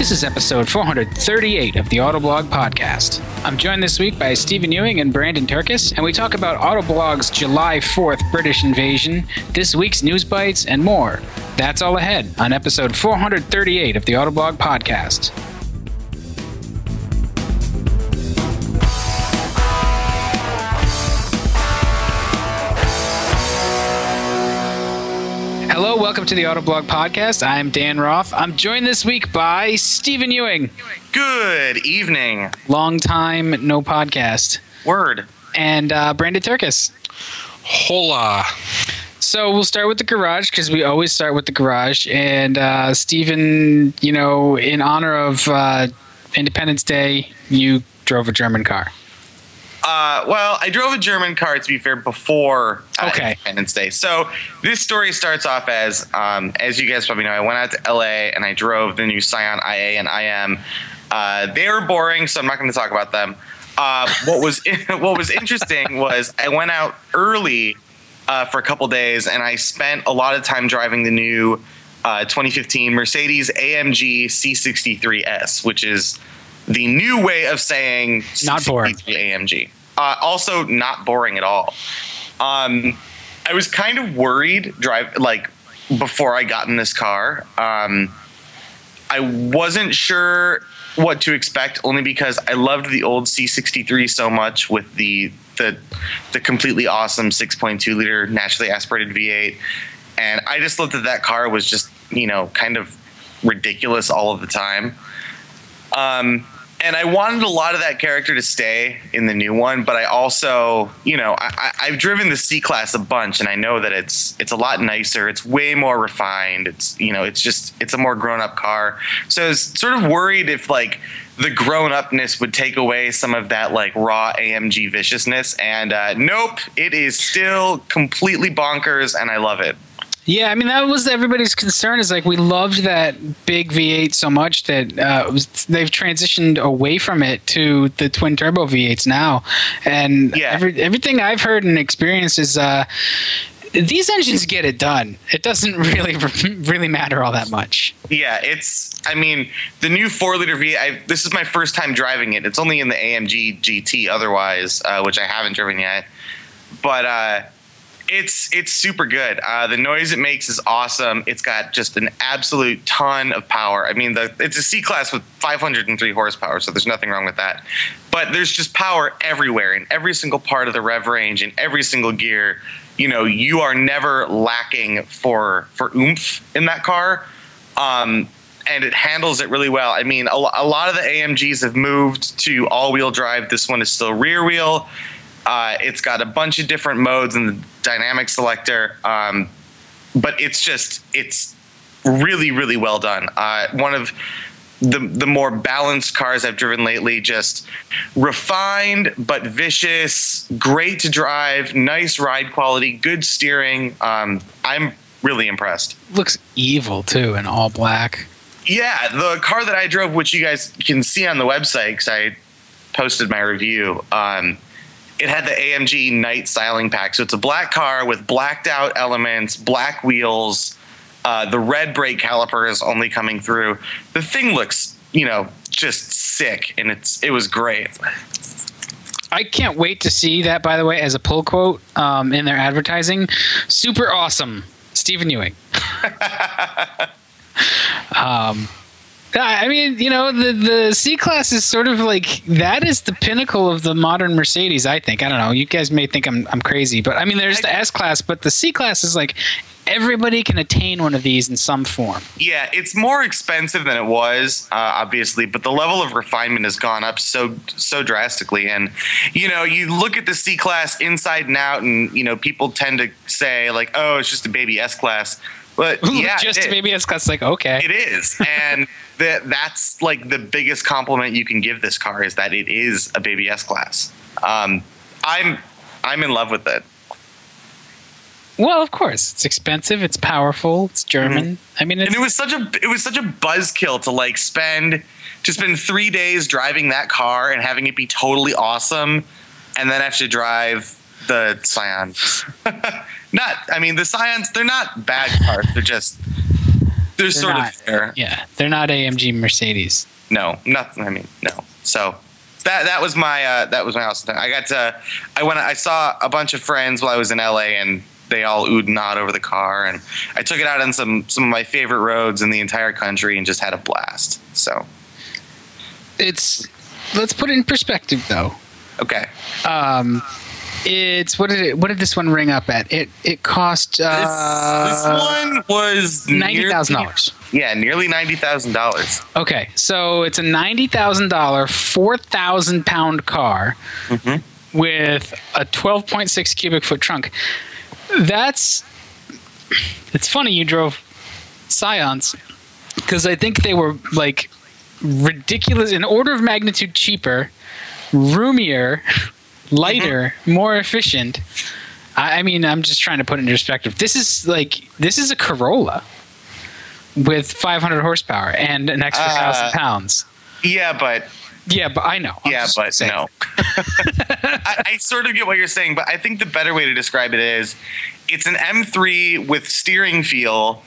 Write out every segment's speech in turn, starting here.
This is episode 438 of the Autoblog Podcast. I'm joined this week by Stephen Ewing and Brandon Turkis, and we talk about Autoblog's July 4th British invasion, this week's news bites, and more. That's all ahead on episode 438 of the Autoblog Podcast. Hello, welcome to the Autoblog Podcast. I'm Dan Roth. I'm joined this week by Stephen Ewing. Good evening. Long time, no podcast. Word. And Brandon Turkis. Hola. So we'll start with the garage because we always start with the garage. And Stephen, you know, in honor of Independence Day, you drove a German car. Well, I drove a German car, to be fair, before Independence Day. So this story starts off as you guys probably know, I went out to LA and I drove the new Scion IA and IM. They were boring, so I'm not going to talk about them. What was interesting was I went out early for a couple days, and I spent a lot of time driving the new 2015 Mercedes AMG C63S, which is the new way of saying not boring AMG. Also not boring at all. I was kind of worried before I got in this car. I wasn't sure what to expect, only because I loved the old C63 so much with the completely awesome 6.2 liter naturally aspirated V8, and I just looked at that car was just, you know, kind of ridiculous all of the time. And I wanted a lot of that character to stay in the new one, but I also, you know, I've driven the C-Class a bunch, and I know that it's a lot nicer. It's way more refined. It's, you know, it's a more grown-up car. So I was sort of worried if, like, the grown-upness would take away some of that, like, raw AMG viciousness. And nope, it is still completely bonkers, and I love it. Yeah, I mean, that was everybody's concern, is like we loved that big V8 so much that they've transitioned away from it to the twin turbo V8s now. And yeah. Everything I've heard and experienced is these engines get it done. It doesn't really matter all that much. Yeah, I mean, the new 4-liter V8, this is my first time driving it. It's only in the AMG GT otherwise, which I haven't driven yet. But it's super good. The noise it makes is awesome. It's got just an absolute ton of power. I mean, it's a C-Class with 503 horsepower, so there's nothing wrong with that. But there's just power everywhere in every single part of the rev range, in every single gear. You know, you are never lacking for oomph in that car. And it handles it really well. I mean, a lot of the AMGs have moved to all-wheel drive. This one is still rear wheel. It's got a bunch of different modes in the dynamic selector, but it's really, really well done. One of the more balanced cars I've driven lately, just refined but vicious, great to drive, nice ride quality, good steering. I'm really impressed. Looks evil, too, in all black. Yeah, the car that I drove, which you guys can see on the website because I posted my review, it had the AMG Night Styling Pack. So it's a black car with blacked out elements, black wheels. The red brake caliper is only coming through. The thing looks, you know, just sick, and it was great. I can't wait to see that, by the way, as a pull quote in their advertising. Super awesome, Stephen Ewing. I mean, you know, the C-Class is sort of like, that is the pinnacle of the modern Mercedes, I think. I don't know. You guys may think I'm crazy, but I mean, there's the S-Class, but the C-Class is like, everybody can attain one of these in some form. Yeah, it's more expensive than it was, obviously, but the level of refinement has gone up so drastically. And, you know, you look at the C-Class inside and out, and, you know, people tend to say, like, oh, it's just a baby S-Class. But yeah, just a baby S-Class, like, okay. It is. And that's like the biggest compliment you can give this car, is that it is a baby S-Class. I'm in love with it. Well, of course, it's expensive, it's powerful, it's German. Mm-hmm. I mean, and it was such a buzzkill to like spend 3 days driving that car and having it be totally awesome, and then have to drive the Scions. The Scions, they're not bad cars. They're just They're sort not, of there. Yeah, they're not AMG Mercedes. No, nothing. I mean, no. So that was my Austin. I saw a bunch of friends while I was in LA, and they all oohed and awed over the car, and I took it out on some of my favorite roads in the entire country and just had a blast. So let's put it in perspective though. Okay. It's what did this one ring up at? It cost this one was $90,000. Yeah, nearly $90,000. Okay, so it's a $90,000 4,000 pound car with a 12.6 cubic foot trunk. It's funny you drove Scions because I think they were like ridiculous, an order of magnitude cheaper, roomier, lighter, more efficient. I mean, I'm just trying to put it in perspective. This is a Corolla with 500 horsepower and an extra 1,000 pounds. Yeah, but I know. No. I sort of get what you're saying, but I think the better way to describe it is it's an M3 with steering feel.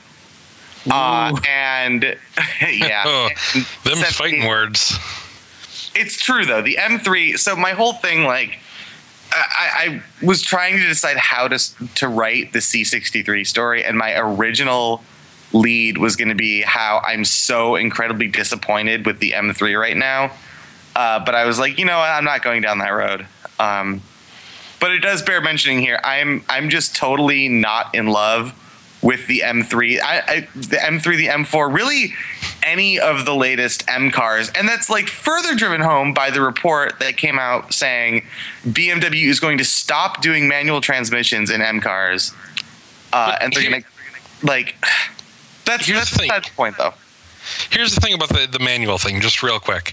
And yeah. Them fighting words. It's true though. The M3. So my whole thing, like, I was trying to decide how to write the C63 story, and my original lead was going to be how I'm so incredibly disappointed with the M3 right now. But I was like, you know what? I'm not going down that road. But it does bear mentioning here. I'm just totally not in love with the M3. The M3, the M4, really any of the latest M cars. And that's like further driven home by the report that came out saying BMW is going to stop doing manual transmissions in M cars. And they're going to, like, that's the point though. Here's the thing about the manual thing, just real quick.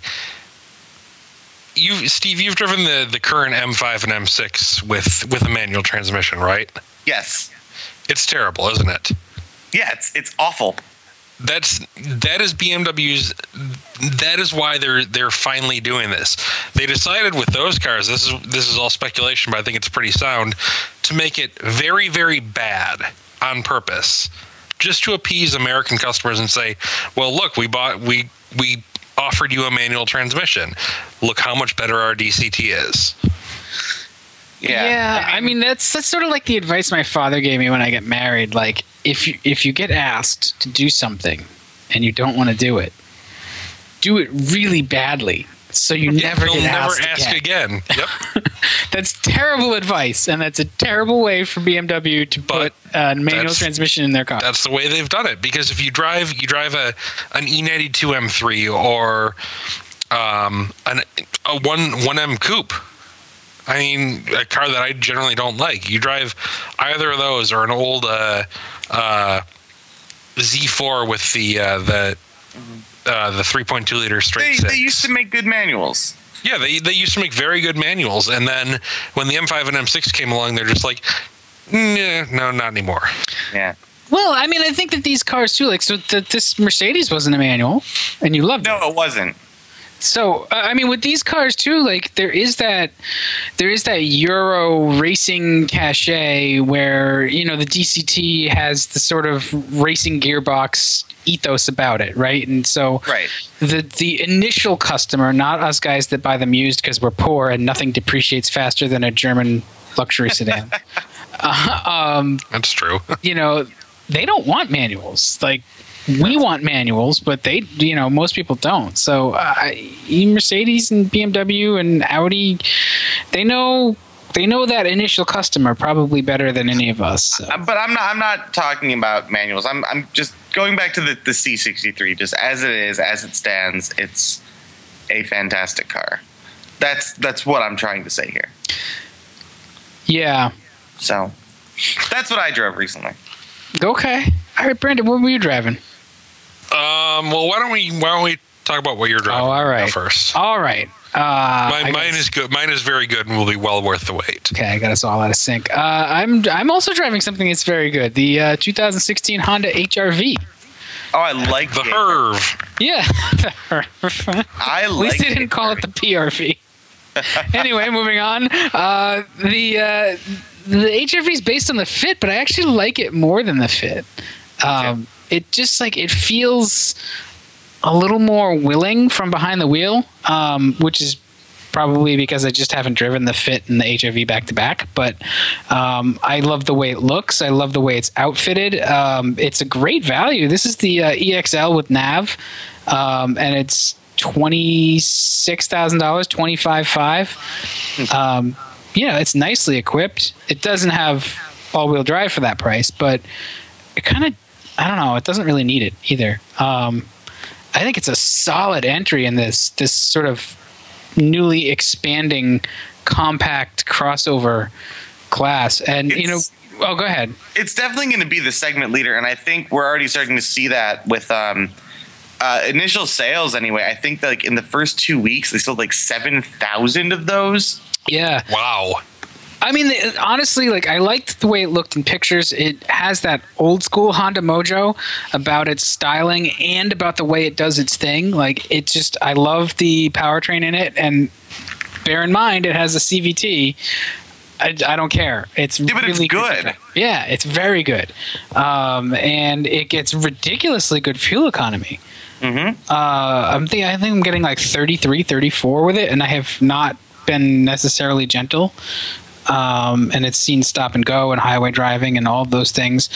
Steve, you've driven the current M5 and M6 with a manual transmission, right? Yes. It's terrible, isn't it? Yeah, it's awful. That is BMW's. That is why they're finally doing this. They decided with those cars. This is all speculation, but I think it's pretty sound to make it very, very bad on purpose, just to appease American customers and say, "Well, look, we offered you a manual transmission. Look how much better our DCT is." Yeah, I mean that's sort of like the advice my father gave me when I get married. Like, if you get asked to do something and you don't want to do it really badly, so you never get asked again. Yep. That's terrible advice, and that's a terrible way for BMW to put a manual transmission in their car. That's the way they've done it, because if you drive an E92 M3 or a 1M coupe. I mean, a car that I generally don't like. You drive either of those or an old Z4 with the 3.2 liter straight six. They used to make good manuals. Yeah, they used to make very good manuals, and then when the M5 and M6 came along, they're just like, no, not anymore. Yeah. Well, I mean, I think that these cars too, like, so this Mercedes wasn't a manual, and you loved it. No, it wasn't. So, I mean, with these cars too, like there is that Euro racing cachet where, you know, the DCT has the sort of racing gearbox ethos about it, right? And so, the initial customer, not us guys that buy them used because we're poor and nothing depreciates faster than a German luxury sedan. That's true. You know, they don't want manuals. Like, we want manuals, but most people don't. So Mercedes and BMW and Audi, they know that initial customer probably better than any of us. So. But I'm not talking about manuals. I'm just going back to the C63. Just as it is, as it stands, it's a fantastic car. That's what I'm trying to say here. Yeah. So that's what I drove recently. Okay. All right, Brandon, what were you driving? Well, why don't we talk about what you're driving? Oh, all right. First. All right. Mine is good. Mine is very good and will be well worth the wait. Okay, I got us all out of sync. I'm also driving something that's very good. The 2016 Honda HR-V. Oh, I like the HRV. Yeah, the HRV. At least they didn't call it the PRV. Anyway, moving on. The HR-V is based on the Fit, but I actually like it more than the Fit. It just like it feels a little more willing from behind the wheel, which is probably because I just haven't driven the Fit and the HRV back to back. But I love the way it looks. I love the way it's outfitted. It's a great value. This is the EXL with nav, and it's $26,000, $25,500. It's nicely equipped. It doesn't have all-wheel drive for that price, but it kind of, I don't know, it doesn't really need it either. I think it's a solid entry in this sort of newly expanding compact crossover class. And, go ahead. It's definitely going to be the segment leader, and I think we're already starting to see that with initial sales anyway. I think that, like, in the first 2 weeks, they sold like 7,000 of those. Yeah. Wow. I mean, honestly, like, I liked the way it looked in pictures. It has that old school Honda mojo about its styling and about the way it does its thing. Like, it just, I love the powertrain in it. And bear in mind, it has a CVT. I don't care. It's really good. Yeah, it's very good. And it gets ridiculously good fuel economy. Mm-hmm. I think I'm getting like 33, 34 with it, and I have not been necessarily gentle. And it's seen stop and go and highway driving and all of those things.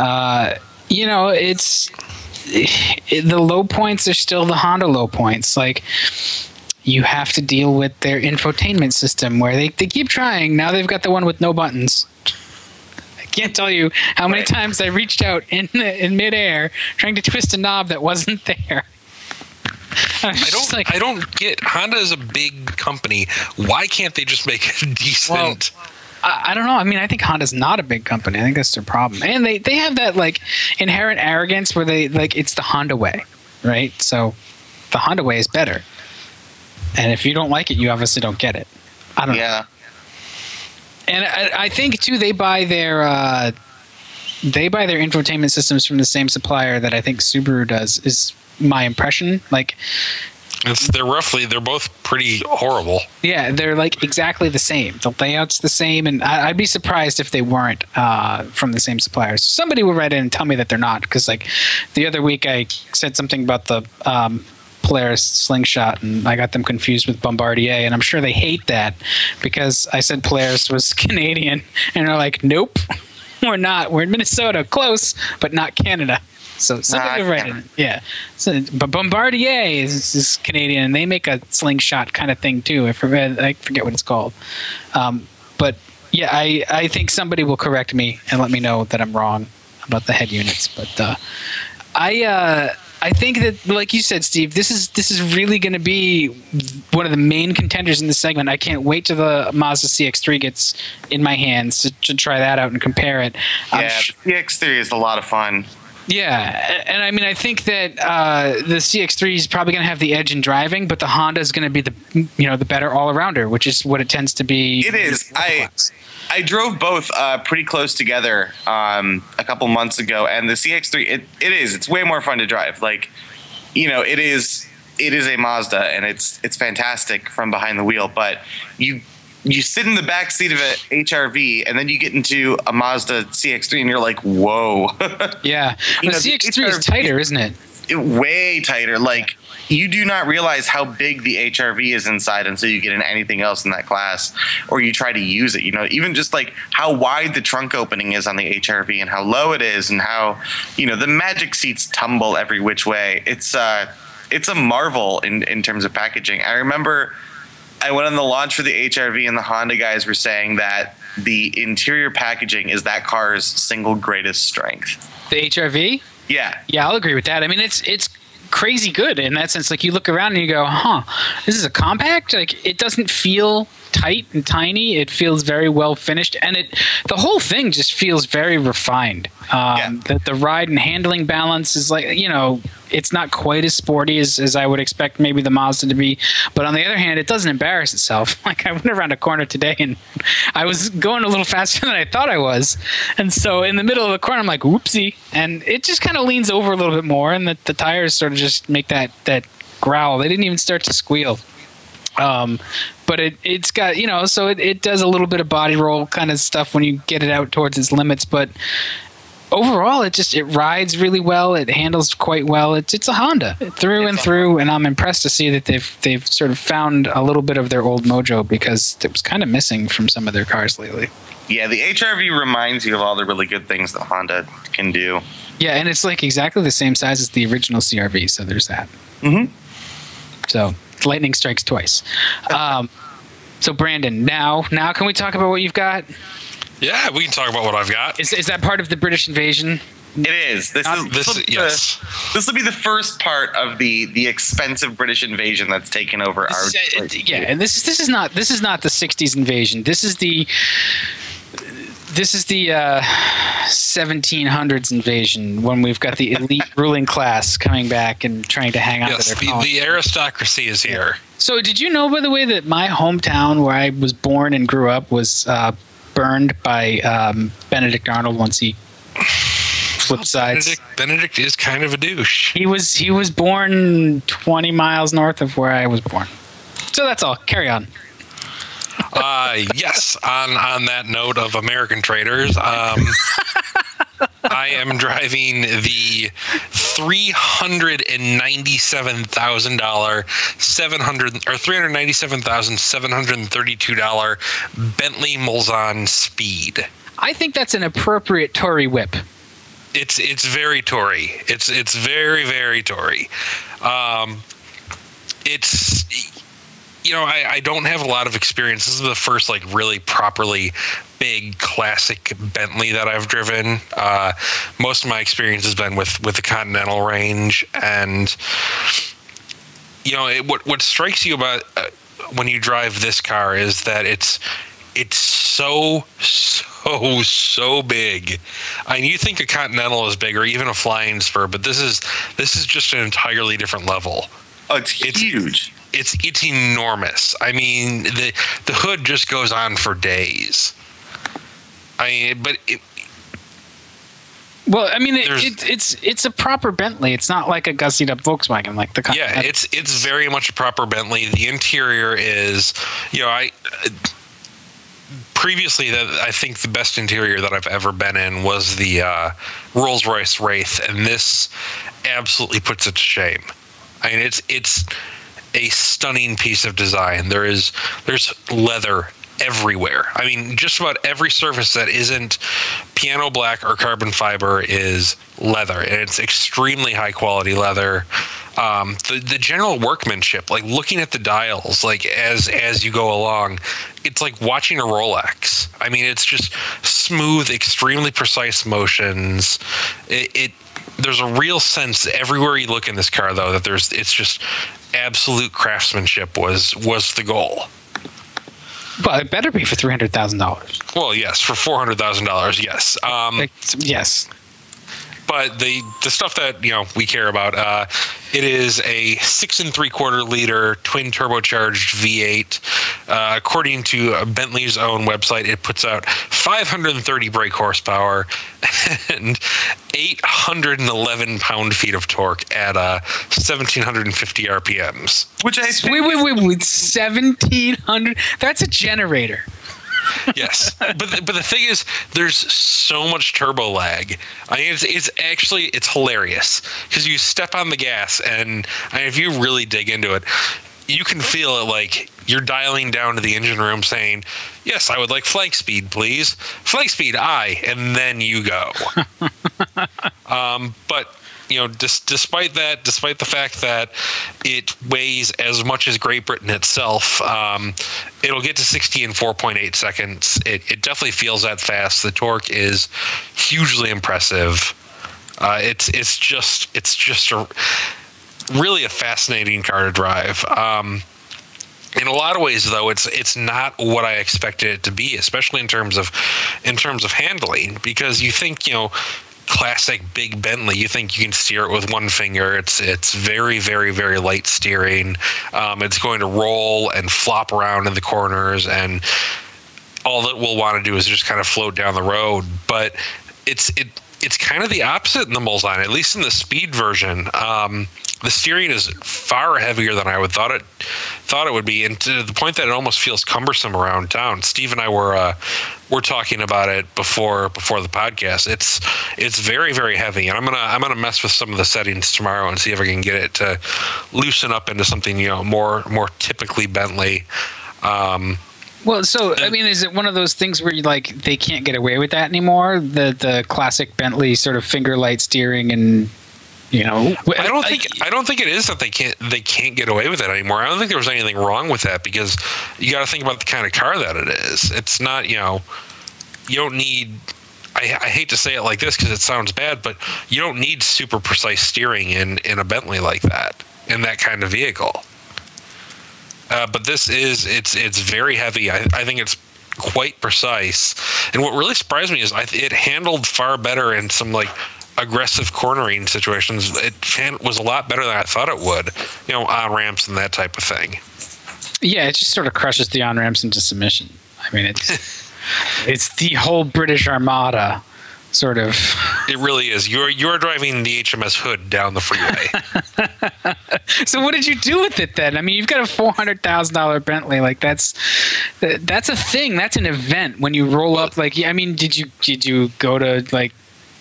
It's the low points are still the Honda low points. Like, you have to deal with their infotainment system where they keep trying. Now they've got the one with no buttons. I can't tell you how many times I reached out in midair trying to twist a knob that wasn't there. I don't get, Honda is a big company. Why can't they just make a decent? Well, I don't know. I mean, I think Honda's not a big company. I think that's their problem. And they have that like inherent arrogance where they like it's the Honda way, right? So the Honda way is better. And if you don't like it, you obviously don't get it. I don't know. And I think too they buy their infotainment systems from the same supplier that I think Subaru does, is my impression. Like, they're both pretty horrible. Yeah, they're like exactly the same. The layout's the same, and I'd be surprised if they weren't from the same supplier. So somebody will write in and tell me that they're not, because like the other week I said something about the Polaris Slingshot, and I got them confused with Bombardier, and I'm sure they hate that because I said Polaris was Canadian, and they're like, nope, we're not. We're in Minnesota, close, but not Canada. So somebody will write in. Yeah. So, but Bombardier is Canadian, and they make a Slingshot kind of thing too. I forget what it's called. But yeah, I think somebody will correct me and let me know that I'm wrong about the head units. But I think that, like you said, Steve, this is really going to be one of the main contenders in the segment. I can't wait till the Mazda CX-3 gets in my hands to try that out and compare it. Yeah, the CX-3 is a lot of fun. Yeah, and I mean, I think that the CX-3 is probably going to have the edge in driving, but the Honda is going to be the better all-arounder, which is what it tends to be. It is. I drove both pretty close together a couple months ago, and the CX-3 it's way more fun to drive. Like, it is a Mazda, and it's fantastic from behind the wheel, but you sit in the back seat of an HRV, and then you get into a Mazda CX-3, and you're like, whoa. Yeah. The CX-3 is tighter, isn't it? Way tighter. Like, you do not realize how big the HRV is inside until you get into anything else in that class, or you try to use it. Even just like how wide the trunk opening is on the HRV and how low it is, and how, the magic seats tumble every which way. It's a marvel in terms of packaging. I remember I went on the launch for the HRV, and the Honda guys were saying that the interior packaging is that car's single greatest strength. The HRV? Yeah. Yeah, I'll agree with that. I mean, it's crazy good in that sense. Like, you look around and you go, this is a compact? Like, it doesn't feel tight and tiny. It feels very well finished, and the whole thing just feels very refined. The ride and handling balance is like, it's not quite as sporty as I would expect maybe the Mazda to be, but on the other hand, it doesn't embarrass itself. Like, I went around a corner today and I was going a little faster than I thought I was, and so in the middle of the corner I'm like, whoopsie, and it just kind of leans over a little bit more, and the tires sort of just make that growl. They didn't even start to squeal. But it's got, so it does a little bit of body roll kind of stuff when you get it out towards its limits, but overall, it rides really well. It handles quite well. It's a Honda through and through, and I'm impressed to see that they've sort of found a little bit of their old mojo, because it was kind of missing from some of their cars lately. Yeah, the HR-V reminds you of all the really good things that Honda can do. Yeah, and it's like exactly the same size as the original CR-V, so there's that. Mm-hmm. So lightning strikes twice. So Brandon, now can we talk about what you've got? Yeah, we can talk about what I've got. Is that part of the British invasion? It is. This will be the first part of the expensive British invasion that's taken over our. And this is not the '60s invasion. This is the 1700s invasion, when we've got the elite ruling class coming back and trying to hang on to their power. The aristocracy is here. So did you know, by the way, that my hometown where I was born and grew up was burned by Benedict Arnold once he flipped sides? Benedict is kind of a douche. He was born 20 miles north of where I was born. So that's all. Carry on. Yes. On that note of American traders, I am driving the $397,732 Bentley Mulsanne Speed. I think that's an appropriate Tory whip. It's very Tory. It's very, very Tory. It's. I don't have a lot of experience. This is the first really properly big classic Bentley that I've driven. Most of my experience has been with the Continental range, and what strikes you about when you drive this car is that it's so big. I mean, you think a Continental is big, or even a Flying Spur, but this is just an entirely different level. Oh, it's huge. It's enormous. I mean, the hood just goes on for days. It's a proper Bentley. It's not like a gussied up Volkswagen like the Continental. Yeah, it's very much a proper Bentley. The interior is, previously, I think the best interior that I've ever been in was the Rolls-Royce Wraith, and this absolutely puts it to shame. I mean, it's a stunning piece of design. There's leather everywhere. I mean, just about every surface that isn't piano black or carbon fiber is leather, and it's extremely high quality leather. The general workmanship, like looking at the dials, like as you go along, it's like watching a Rolex. I mean, it's just smooth, extremely precise motions. There's a real sense everywhere you look in this car, though, that it's just absolute craftsmanship was the goal. Well, it better be for $300,000. Well, yes, for $400,000, yes. Yes. But the stuff that we care about, it is a 6 3/4 liter twin turbocharged V8. According to Bentley's own website, it puts out 530 brake horsepower and 811 pound-feet of torque at 1,750 RPMs. Which I think wait, 1,700? That's a generator. Yes, but the thing is, there's so much turbo lag. I mean, it's hilarious because you step on the gas, and if you really dig into it, you can feel it like you're dialing down to the engine room saying, "Yes, I would like flank speed, please. Flank speed, aye," and then you go. But despite the fact that it weighs as much as Great Britain itself, it'll get to 60 in 4.8 seconds. It definitely feels that fast. The torque is hugely impressive. It's just really a fascinating car to drive. In a lot of ways, though, it's not what I expected it to be, especially in terms of handling, because you think classic big Bentley, you think you can steer it with one finger. It's very, very, very light steering. It's going to roll and flop around in the corners, and all that we'll want to do is just kind of float down the road. But it's kind of the opposite in the Mulsanne, at least in the speed version. The steering is far heavier than I would thought it would be, and to the point that it almost feels cumbersome around town. Steve and I were talking about it before the podcast. It's very, very heavy, and I'm gonna mess with some of the settings tomorrow and see if I can get it to loosen up into something more typically Bentley. Well, so I mean, is it one of those things where they can't get away with that anymore? The classic Bentley sort of finger light steering and. I don't think it is that they can't get away with it anymore. I don't think there was anything wrong with that, because you got to think about the kind of car that it is. It's not, you don't need, I hate to say it like this because it sounds bad, but you don't need super precise steering in a Bentley like that, in that kind of vehicle. But this it's very heavy. I think it's quite precise. And what really surprised me is it handled far better in some aggressive cornering situations. It was a lot better than I thought it would, on ramps and that type of thing. Yeah, it just sort of crushes the on ramps into submission. I mean, it's the whole British Armada, sort of. It really is. You're driving the HMS Hood down the freeway. So what did you do with it then? I mean, you've got a $400,000 Bentley. That's a thing. That's an event when you roll up. Did you go to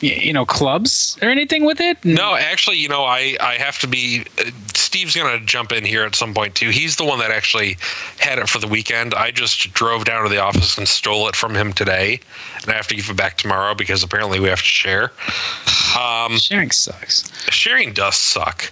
clubs or anything with it? No, actually, I have to be. Steve's going to jump in here at some point too. He's the one that actually had it for the weekend. I just drove down to the office and stole it from him today, and I have to give it back tomorrow because apparently we have to share. Sharing sucks. Sharing does suck.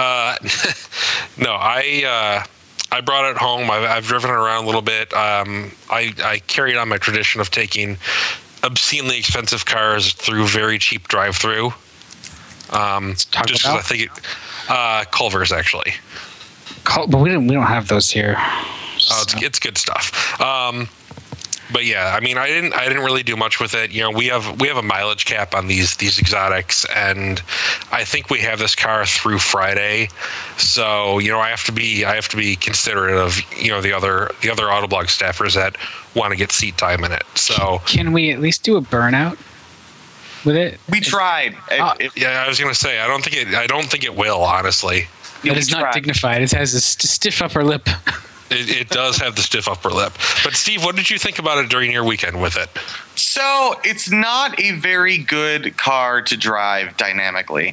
No, I brought it home. I've driven it around a little bit. I carried on my tradition of taking obscenely expensive cars through very cheap drive-through. Just because I think Culver's actually. But we don't have those here. Oh, it's good stuff. But yeah, I mean, I didn't really do much with it. We have a mileage cap on these exotics, and I think we have this car through Friday. So I have to be considerate of the other Autoblog staffers that want to get seat time in it. So can we at least do a burnout with it? We tried. Yeah, I was gonna say I don't think it will, honestly. It is not dignified. It has a stiff upper lip. It does have the stiff upper lip. But Steve, what did you think about it during your weekend with it? So it's not a very good car to drive dynamically.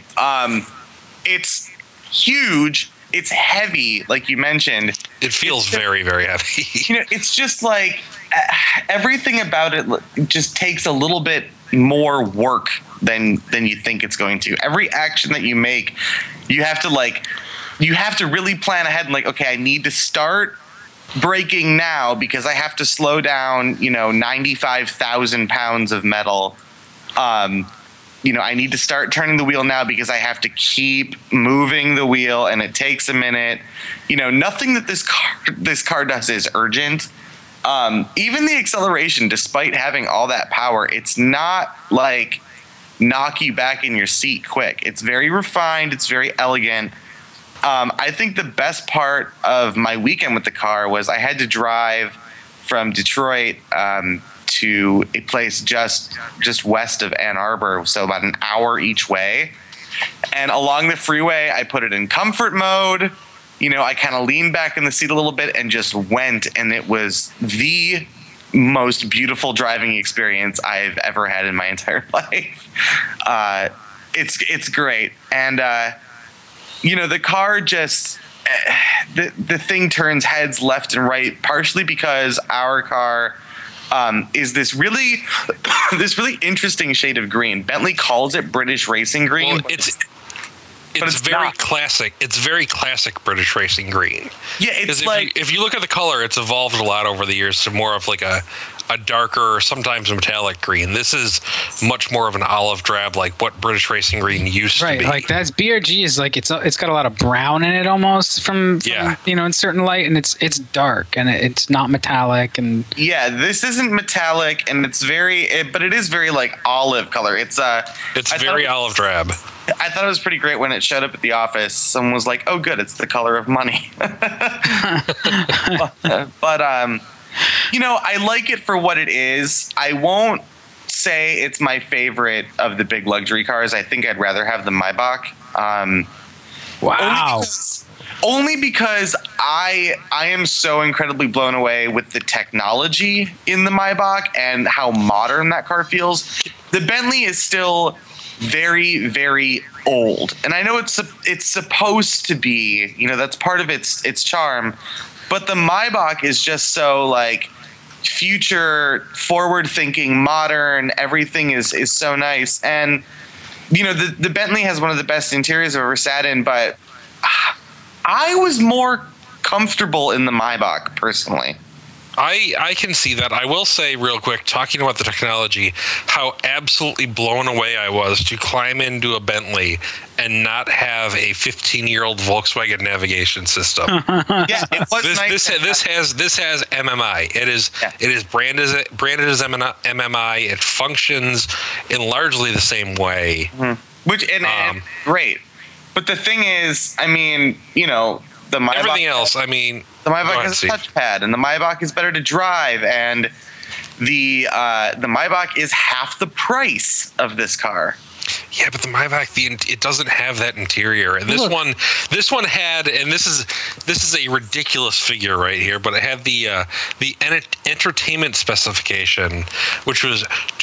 It's huge. It's heavy, like you mentioned. It feels very, very heavy. It's just everything about it just takes a little bit more work than you think it's going to. Every action that you make, you have to really plan ahead and okay, I need to start braking now because I have to slow down, 95,000 pounds of metal. I need to start turning the wheel now because I have to keep moving the wheel and it takes a minute. Nothing that this car does is urgent. Even the acceleration, despite having all that power, it's not knock you back in your seat quick. It's very refined. It's very elegant. I think the best part of my weekend with the car was I had to drive from Detroit to a place just west of Ann Arbor, so about an hour each way. And along the freeway, I put it in comfort mode. I kind of leaned back in the seat a little bit and just went, and it was the most beautiful driving experience I've ever had in my entire life. It's great. And the car just the thing turns heads left and right, partially because our car is this really interesting shade of green. Bentley calls it British racing green. Well, it's very classic. It's very classic British racing green. Yeah, it's if you look at the color, it's evolved a lot over the years to more of a darker, sometimes metallic green. This is much more of an olive drab, like what British racing green used to be. Right, that's BRG is it's got a lot of brown in it almost from in certain light, and it's dark and it's not metallic. And yeah, this isn't metallic, and it's but it is very olive color. It's very olive drab. I thought it was pretty great when it showed up at the office. Someone was like, "Oh, good, it's the color of money." but I like it for what it is. I won't say it's my favorite of the big luxury cars. I think I'd rather have the Maybach. Wow. Only because I am so incredibly blown away with the technology in the Maybach and how modern that car feels. The Bentley is still very, very old, and I know it's supposed to be, that's part of its charm, but the Maybach is just so like future forward thinking, modern. Everything is so nice, and the Bentley has one of the best interiors I've ever sat in, but I was more comfortable in the Maybach personally. I can see that. I will say real quick, talking about the technology, how absolutely blown away I was to climb into a Bentley and not have a 15-year-old Volkswagen navigation system. Yeah, it was this has MMI. It is branded as MMI. It functions in largely the same way. Mm-hmm. Which and great. But the thing is, the Maybach, everything else, the Maybach has a touchpad, and the Maybach is better to drive, and the Maybach is half the price of this car. Yeah, but the Maybach, it doesn't have that interior, and this one had, and this is a ridiculous figure right here, but it had the entertainment specification, which was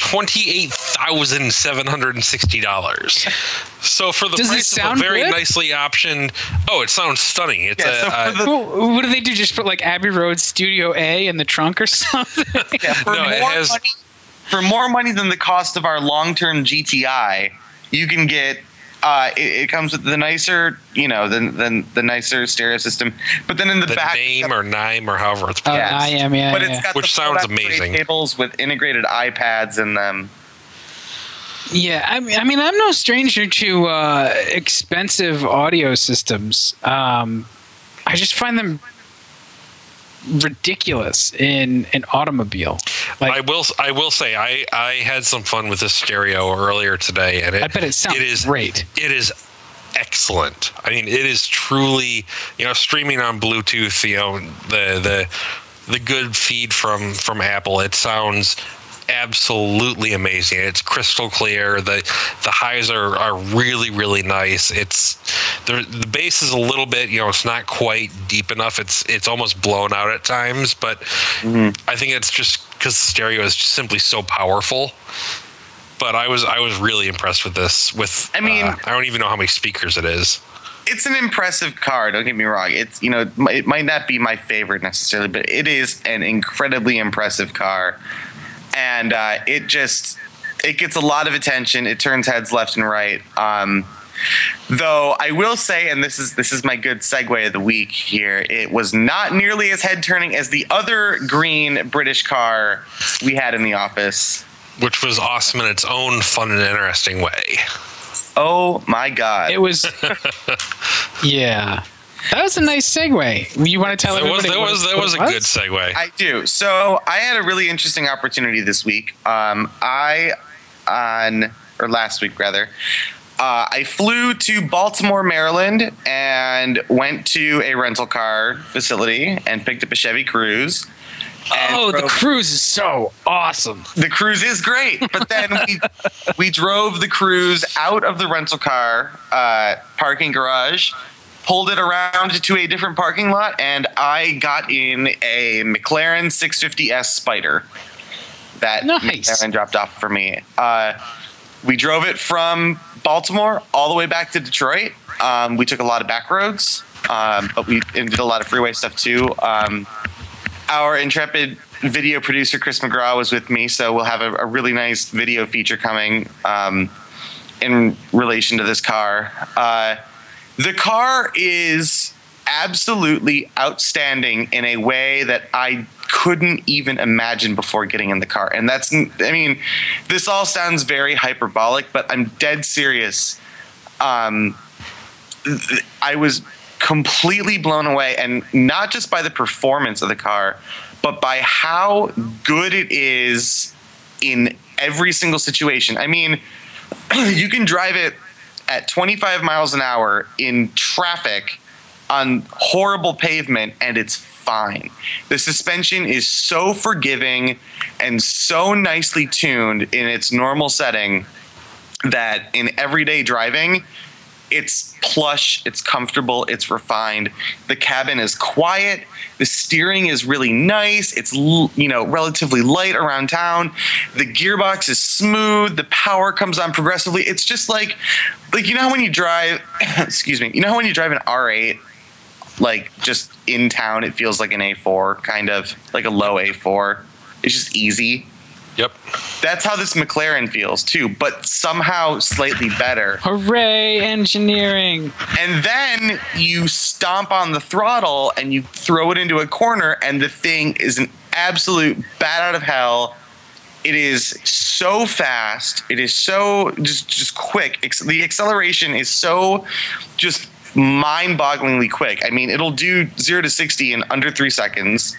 $28,760. So for the price of a very nicely optioned, it sounds stunning. It's what do they do? Just put like Abbey Road Studio A in the trunk or something? Yeah, for more money than the cost of our long-term GTI, you can get. It comes with the nicer, the nicer stereo system. But then in the back, NIME or however it's pronounced. NIME, yeah. But it's got which sounds amazing. Tables with integrated iPads in them. Yeah, I mean, I'm no stranger to expensive audio systems. I just find them ridiculous in an automobile. I will say I had some fun with this stereo earlier today, and I bet it sounds great. It is excellent. I mean, it is truly, streaming on Bluetooth, the good feed from Apple. It sounds absolutely amazing. It's crystal clear. The highs are really, really nice. It's the bass is a little bit, it's not quite deep enough. It's almost blown out at times, but I think it's just because the stereo is just simply so powerful. But I was really impressed with this. I don't even know how many speakers it is. It's an impressive car. Don't get me wrong. It's it might not be my favorite necessarily, but it is an incredibly impressive car. And it gets a lot of attention. It turns heads left and right. Though I will say, and this is my good segue of the week here, it was not nearly as head turning as the other green British car we had in the office, which was awesome in its own fun and interesting way. Oh my God! It was, yeah. That was a nice segue. You want to tell everybody? That was a good segue. I do. So I had a really interesting opportunity this week. Last week rather. I flew to Baltimore, Maryland, and went to a rental car facility and picked up a Chevy Cruze. The Cruze is so awesome. The Cruze is great, but then we drove the Cruze out of the rental car parking garage, pulled it around to a different parking lot, and I got in a McLaren 650S Spider that McLaren dropped off for me. We drove it from Baltimore all the way back to Detroit. We took a lot of back roads, but we did a lot of freeway stuff too. Our intrepid video producer, Chris McGraw, was with me, so we'll have a really nice video feature coming in relation to this car. The car is absolutely outstanding in a way that I couldn't even imagine before getting in the car. And this all sounds very hyperbolic, but I'm dead serious. I was completely blown away, and not just by the performance of the car, but by how good it is in every single situation. I mean, you can drive it at 25 miles an hour in traffic on horrible pavement, and it's fine. The suspension is so forgiving and so nicely tuned in its normal setting that in everyday driving, it's plush, it's comfortable, it's refined. The cabin is quiet. The steering is really nice. It's, relatively light around town. The gearbox is smooth. The power comes on progressively. It's just like how when you drive, excuse me, how when you drive an R8, like just in town, it feels like an A4, kind of like a low A4. It's just easy. Yep. That's how this McLaren feels too, but somehow slightly better. Hooray, engineering. And then you stomp on the throttle and you throw it into a corner and the thing is an absolute bat out of hell. It is so fast. It is so just quick. The acceleration is so just mind-bogglingly quick. I mean, it'll do 0 to 60 in under 3 seconds.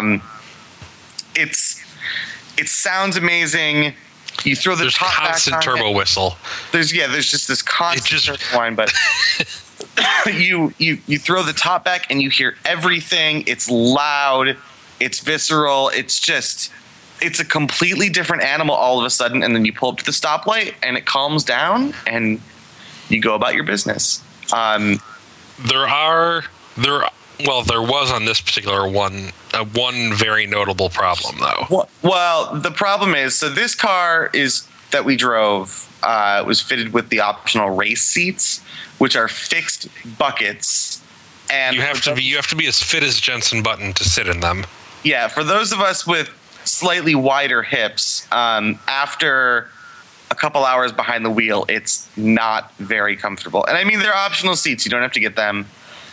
It sounds amazing. You throw the top constant back on turbo it. whistle. There's just this constant whine, but you throw the top back and you hear everything. It's loud. It's visceral. It's a completely different animal all of a sudden. And then you pull up to the stoplight and it calms down and you go about your business. There was on this particular one very notable problem, though. Well, the problem is, so this car that we drove was fitted with the optional race seats, which are fixed buckets, and you have to be as fit as Jensen Button to sit in them. Yeah, for those of us with slightly wider hips, after a couple hours behind the wheel, it's not very comfortable. And I mean, they're optional seats; you don't have to get them.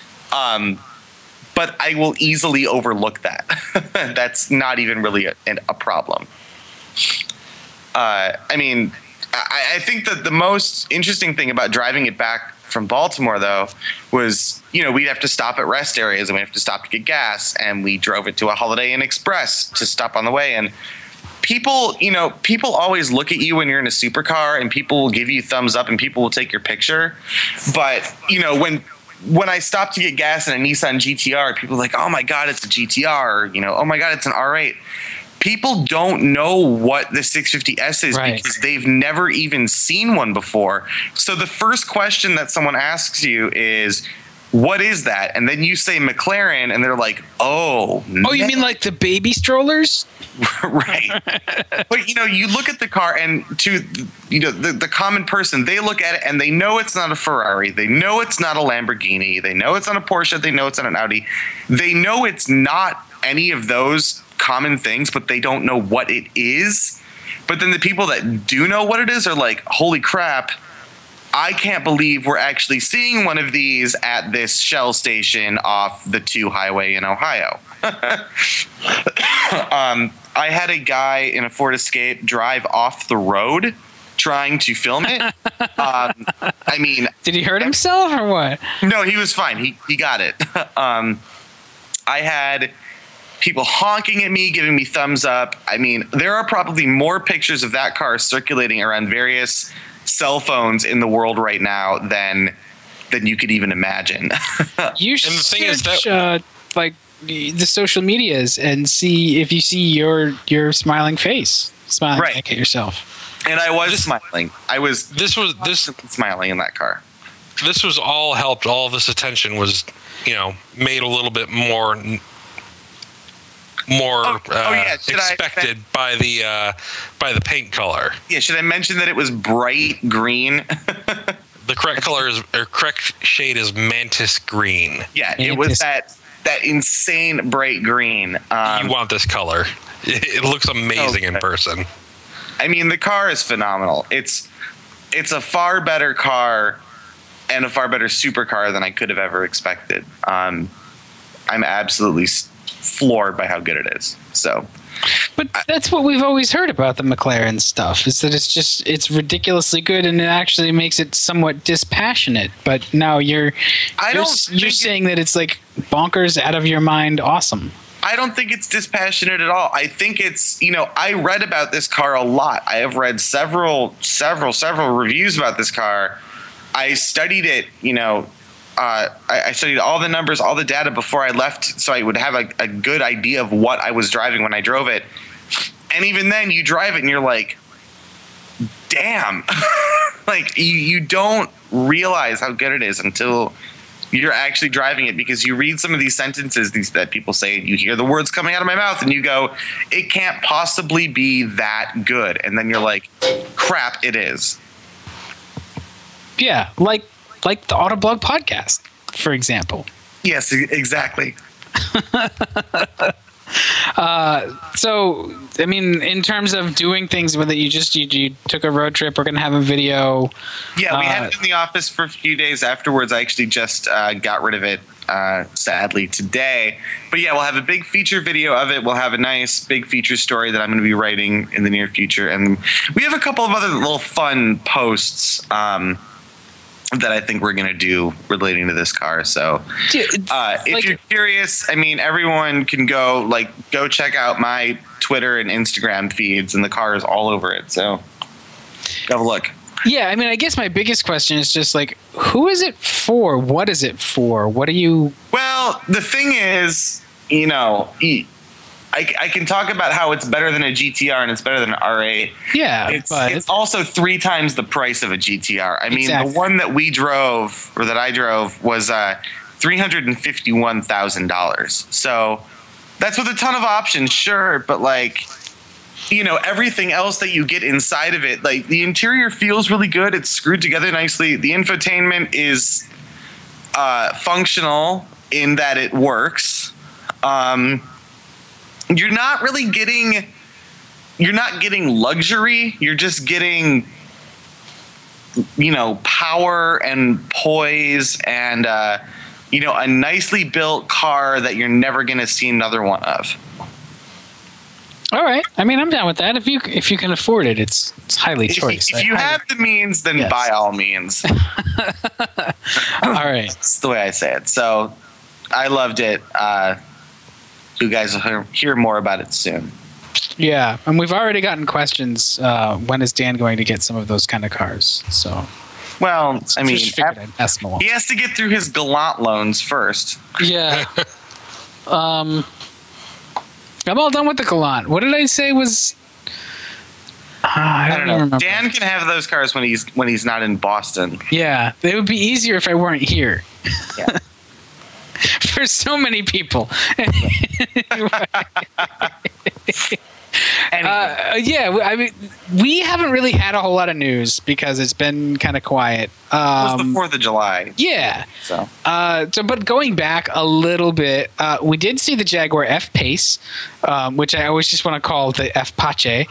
But I will easily overlook that. That's not even really a problem. I think that the most interesting thing about driving it back from Baltimore, though, was, we'd have to stop at rest areas and we'd have to stop to get gas. And we drove it to a Holiday Inn Express to stop on the way. And people always look at you when you're in a supercar and people will give you thumbs up and people will take your picture. But, when I stopped to get gas in a Nissan GTR, people are like, oh my God, it's a GTR, or, oh my God, it's an R8. People don't know what the 650S is because they've never even seen one before. So the first question that someone asks you is, what is that? And then you say McLaren, and they're like, oh, you mean like the baby strollers? Right. But, you look at the car and the common person, they look at it and they know it's not a Ferrari. They know it's not a Lamborghini. They know it's not a Porsche. They know it's not an Audi. They know it's not any of those common things, but they don't know what it is. But then the people that do know what it is are like, holy crap, I can't believe we're actually seeing one of these at this Shell station off the 2 highway in Ohio. I had a guy in a Ford Escape drive off the road trying to film it. Did he hurt himself or what? No, he was fine. He got it. I had people honking at me, giving me thumbs up. I mean, there are probably more pictures of that car circulating around various cell phones in the world right now than you could even imagine. You should search the social medias and see if you see your smiling face, smiling back at yourself. And I was smiling. This was smiling in that car. This was all helped. All of this attention was, made a little bit more expected by the paint color. Yeah, should I mention that it was bright green? The correct shade is mantis green. Yeah, it was that insane bright green. You want this color. It looks amazing in person. I mean, the car is phenomenal. It's a far better car and a far better supercar than I could have ever expected. I'm absolutely floored by how good it is. So, but that's what we've always heard about the McLaren stuff, is that it's ridiculously good and it actually makes it somewhat dispassionate. But now you're saying that it's like bonkers, out of your mind awesome. I don't think it's dispassionate at all. I think it's, I read about this car a lot. I have read several reviews about this car. I studied it, I studied all the numbers, all the data before I left, so I would have a good idea of what I was driving when I drove it. And even then, you drive it and you're like, damn. Like, you don't realize how good it is until you're actually driving it, because you read some of these sentences that people say, and you hear the words coming out of my mouth, and you go, it can't possibly be that good. And then you're like, crap, it is. Yeah, like the Autoblog podcast, for example. Yes, exactly. So, I mean, in terms of doing things with it, you took a road trip. We're going to have a video. Yeah, we had it in the office for a few days afterwards. I actually just got rid of it, sadly, today. But yeah, we'll have a big feature video of it. We'll have a nice big feature story that I'm going to be writing in the near future. And we have a couple of other little fun posts that I think we're going to do relating to this car. So if you're curious, I mean, everyone can go check out my Twitter and Instagram feeds, and the car is all over it. So have a look. Yeah, I mean, I guess my biggest question is just like, who is it for? What is it for? What do you... Well, the thing is, you know, I can talk about how it's better than a GTR and it's better than an R8. Yeah, it's also 3 times the price of a GTR. I mean, exactly. The one that we drove, or that I drove, was $351,000. So that's with a ton of options, sure, but like, you know, everything else that you get inside of it, like the interior feels really good. It's screwed together nicely. The infotainment is functional in that it works. You're not really getting luxury. You're just getting, you know, power and poise and, you know, a nicely built car that you're never going to see another one of. All right. I mean, I'm down with that. If you can afford it, it's highly choice. If you have the means, then by all means. All right. That's the way I say it. So I loved it. You guys will hear more about it soon. Yeah, and we've already gotten questions. When is Dan going to get some of those kind of cars? So, well, I mean, ask him along. He has to get through his Galant loans first. Yeah. I'm all done with the Galant. What did I say was? I don't know. Remember. Dan can have those cars when he's not in Boston. Yeah, it would be easier if I weren't here. Yeah. For so many people. Yeah, I mean, we haven't really had a whole lot of news because it's been kind of quiet. It was the 4th of July. Yeah. So, but going back a little bit, we did see the Jaguar F-Pace, which I always just want to call the F-Pace.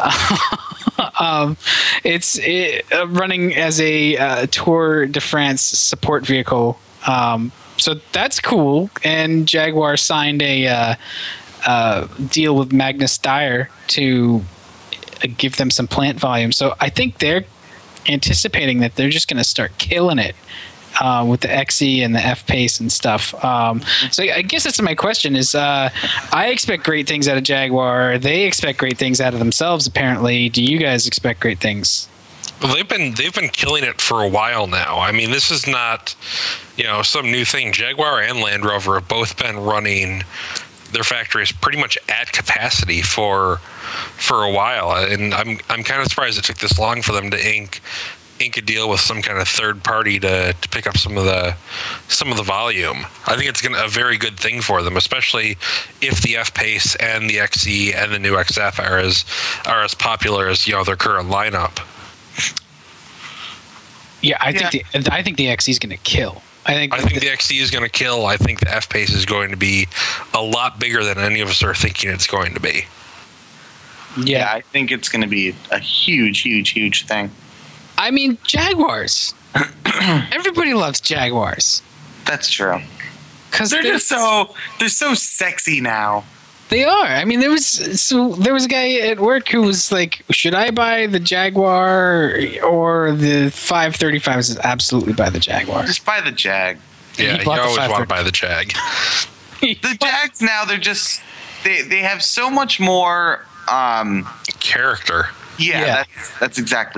It's running as a Tour de France support vehicle. So that's cool. And Jaguar signed a deal with Magnus Steyr to give them some plant volume. So I think they're anticipating that they're just going to start killing it with the XE and the F-Pace and stuff. So I guess that's my question is, I expect great things out of Jaguar. They expect great things out of themselves, apparently. Do you guys expect great things? Well, they've been killing it for a while now. I mean, this is not, you know, some new thing. Jaguar and Land Rover have both been running their factories pretty much at capacity for a while, and I'm kind of surprised it took this long for them to ink a deal with some kind of third party to pick up some of the volume. I think it's a very good thing for them, especially if the F-Pace and the XE and the new XF are as popular as, you know, their current lineup. Yeah, I think the XE is going to kill. I think the XE is going to kill. I think the F-Pace is going to be a lot bigger than any of us are thinking it's going to be. Yeah, I think it's going to be a huge, huge, huge thing. I mean, Jaguars. Everybody loves Jaguars. That's true. Because they're so sexy now. They are. I mean, there was a guy at work who was like, "Should I buy the Jaguar or the 535?" I said, "Absolutely buy the Jaguar. Just buy the Jag." Yeah, you always want to buy the Jag. The Jags now, they're just they have so much more character. Yeah, that's exactly it.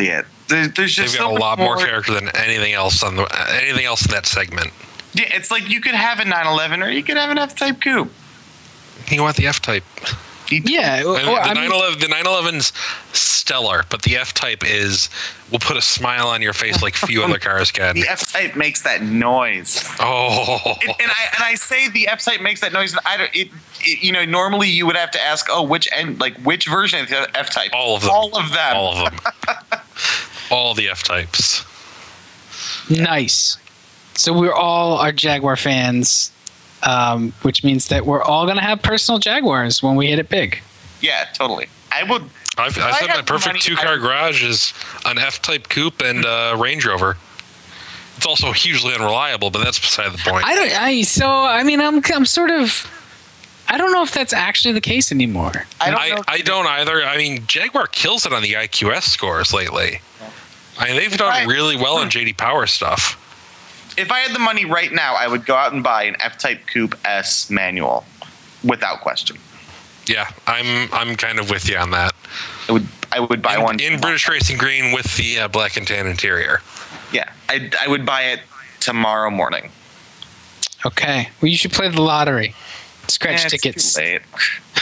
There's just They've got a lot more character than anything else in that segment. Yeah, it's like you could have a 911 or you could have an F-Type coupe. You want the F-Type? Yeah, the 911's stellar, but the F-Type will put a smile on your face like few other cars can. The F-Type makes that noise. Oh, and I say the F-Type makes that noise. Normally you would have to ask, which version of the F-Type? All of them. All of them. All of them. All the F-Types. Nice. So we all are Jaguar fans. Which means that we're all going to have personal Jaguars when we hit it big. Yeah, totally. I would. I said my perfect two-car garage is an F-Type coupe and a Range Rover. It's also hugely unreliable, but that's beside the point. I'm sort of. I don't know if that's actually the case anymore. I don't either. I mean, Jaguar kills it on the IQS scores lately. I mean, they've done really well on JD Power stuff. If I had the money right now, I would go out and buy an F-Type Coupe S manual, without question. Yeah, I'm kind of with you on that. I would buy one in British Racing Green with the black and tan interior. Yeah, I would buy it tomorrow morning. Okay, well, you should play the lottery. Scratch tickets. Too late.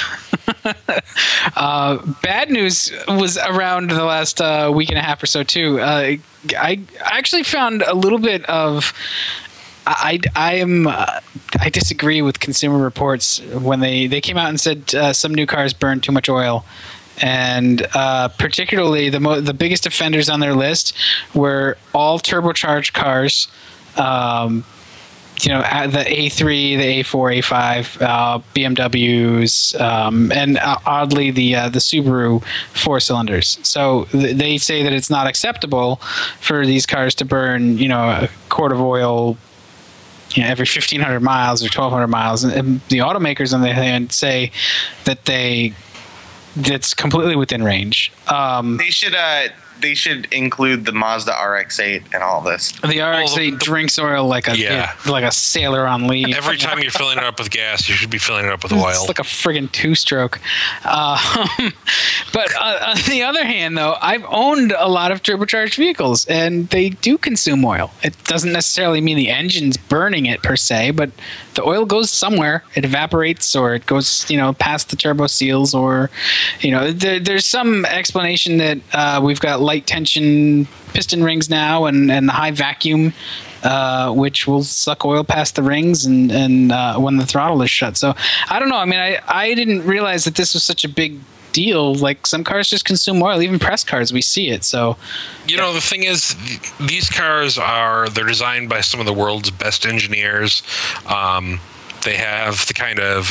Bad news was around the last week and a half or so too. I actually found a little bit of. I disagree with Consumer Reports when they came out and said some new cars burn too much oil, and particularly the biggest offenders on their list were all turbocharged cars. The A3, the A4, A5, BMWs, and oddly the Subaru 4-cylinders. So they say that it's not acceptable for these cars to burn, a quart of oil, every 1,500 miles or 1,200 miles. And the automakers on the other hand say that that's completely within range. They should include the Mazda RX-8 and all this. The RX-8 drinks oil like a sailor on leave. Every time you're filling it up with gas, you should be filling it up with oil. It's like a friggin' two-stroke. But on the other hand, though, I've owned a lot of turbocharged vehicles, and they do consume oil. It doesn't necessarily mean the engine's burning it per se, but the oil goes somewhere. It evaporates, or it goes, past the turbo seals, or, there's some explanation that we've got light tension piston rings now and high vacuum, which will suck oil past the rings and when the throttle is shut. So I don't know. I mean, I didn't realize that this was such a big deal. Like, some cars just consume oil, even press cars. We see it. So the thing is, these cars they're designed by some of the world's best engineers. They have the kind of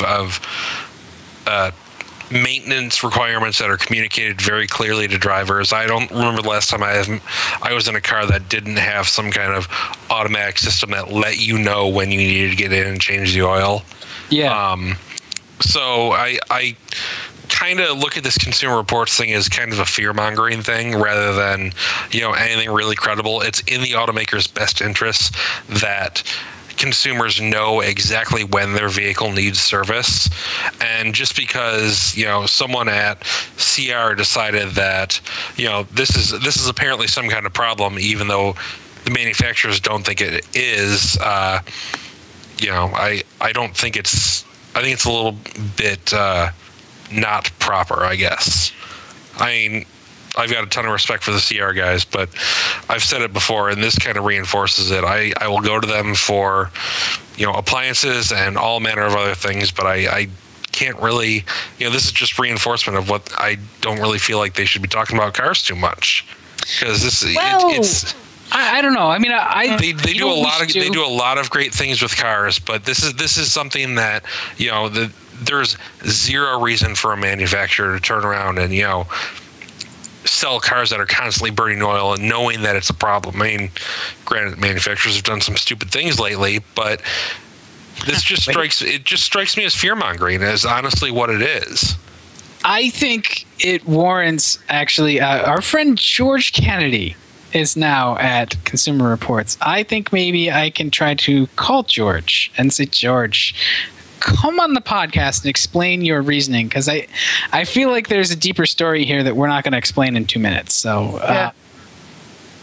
maintenance requirements that are communicated very clearly to drivers. I don't remember the last time I was in a car that didn't have some kind of automatic system that let you know when you needed to get in and change the oil. Yeah. So I kind of look at this Consumer Reports thing as kind of a fear-mongering thing rather than anything really credible. It's in the automaker's best interests that consumers know exactly when their vehicle needs service, and just because someone at CR decided that this is apparently some kind of problem, even though the manufacturers don't think it is, I don't think it's. I think it's a little bit not proper, I guess. I mean, I've got a ton of respect for the CR guys, but I've said it before, and this kind of reinforces it. I will go to them for, appliances and all manner of other things, but I can't really, this is just reinforcement of what I don't really feel like they should be talking about cars too much, because it's. I don't know. I mean, they do a lot of great things with cars, but this is something that there's zero reason for a manufacturer to turn around and sell cars that are constantly burning oil and knowing that it's a problem. I mean, granted, manufacturers have done some stupid things lately, but this just strikes me as fear-mongering, as honestly what it is. I think it warrants, actually, our friend George Kennedy is now at Consumer Reports. I think maybe I can try to call George and say, George, come on the podcast and explain your reasoning, because I feel like there's a deeper story here that we're not going to explain in 2 minutes. So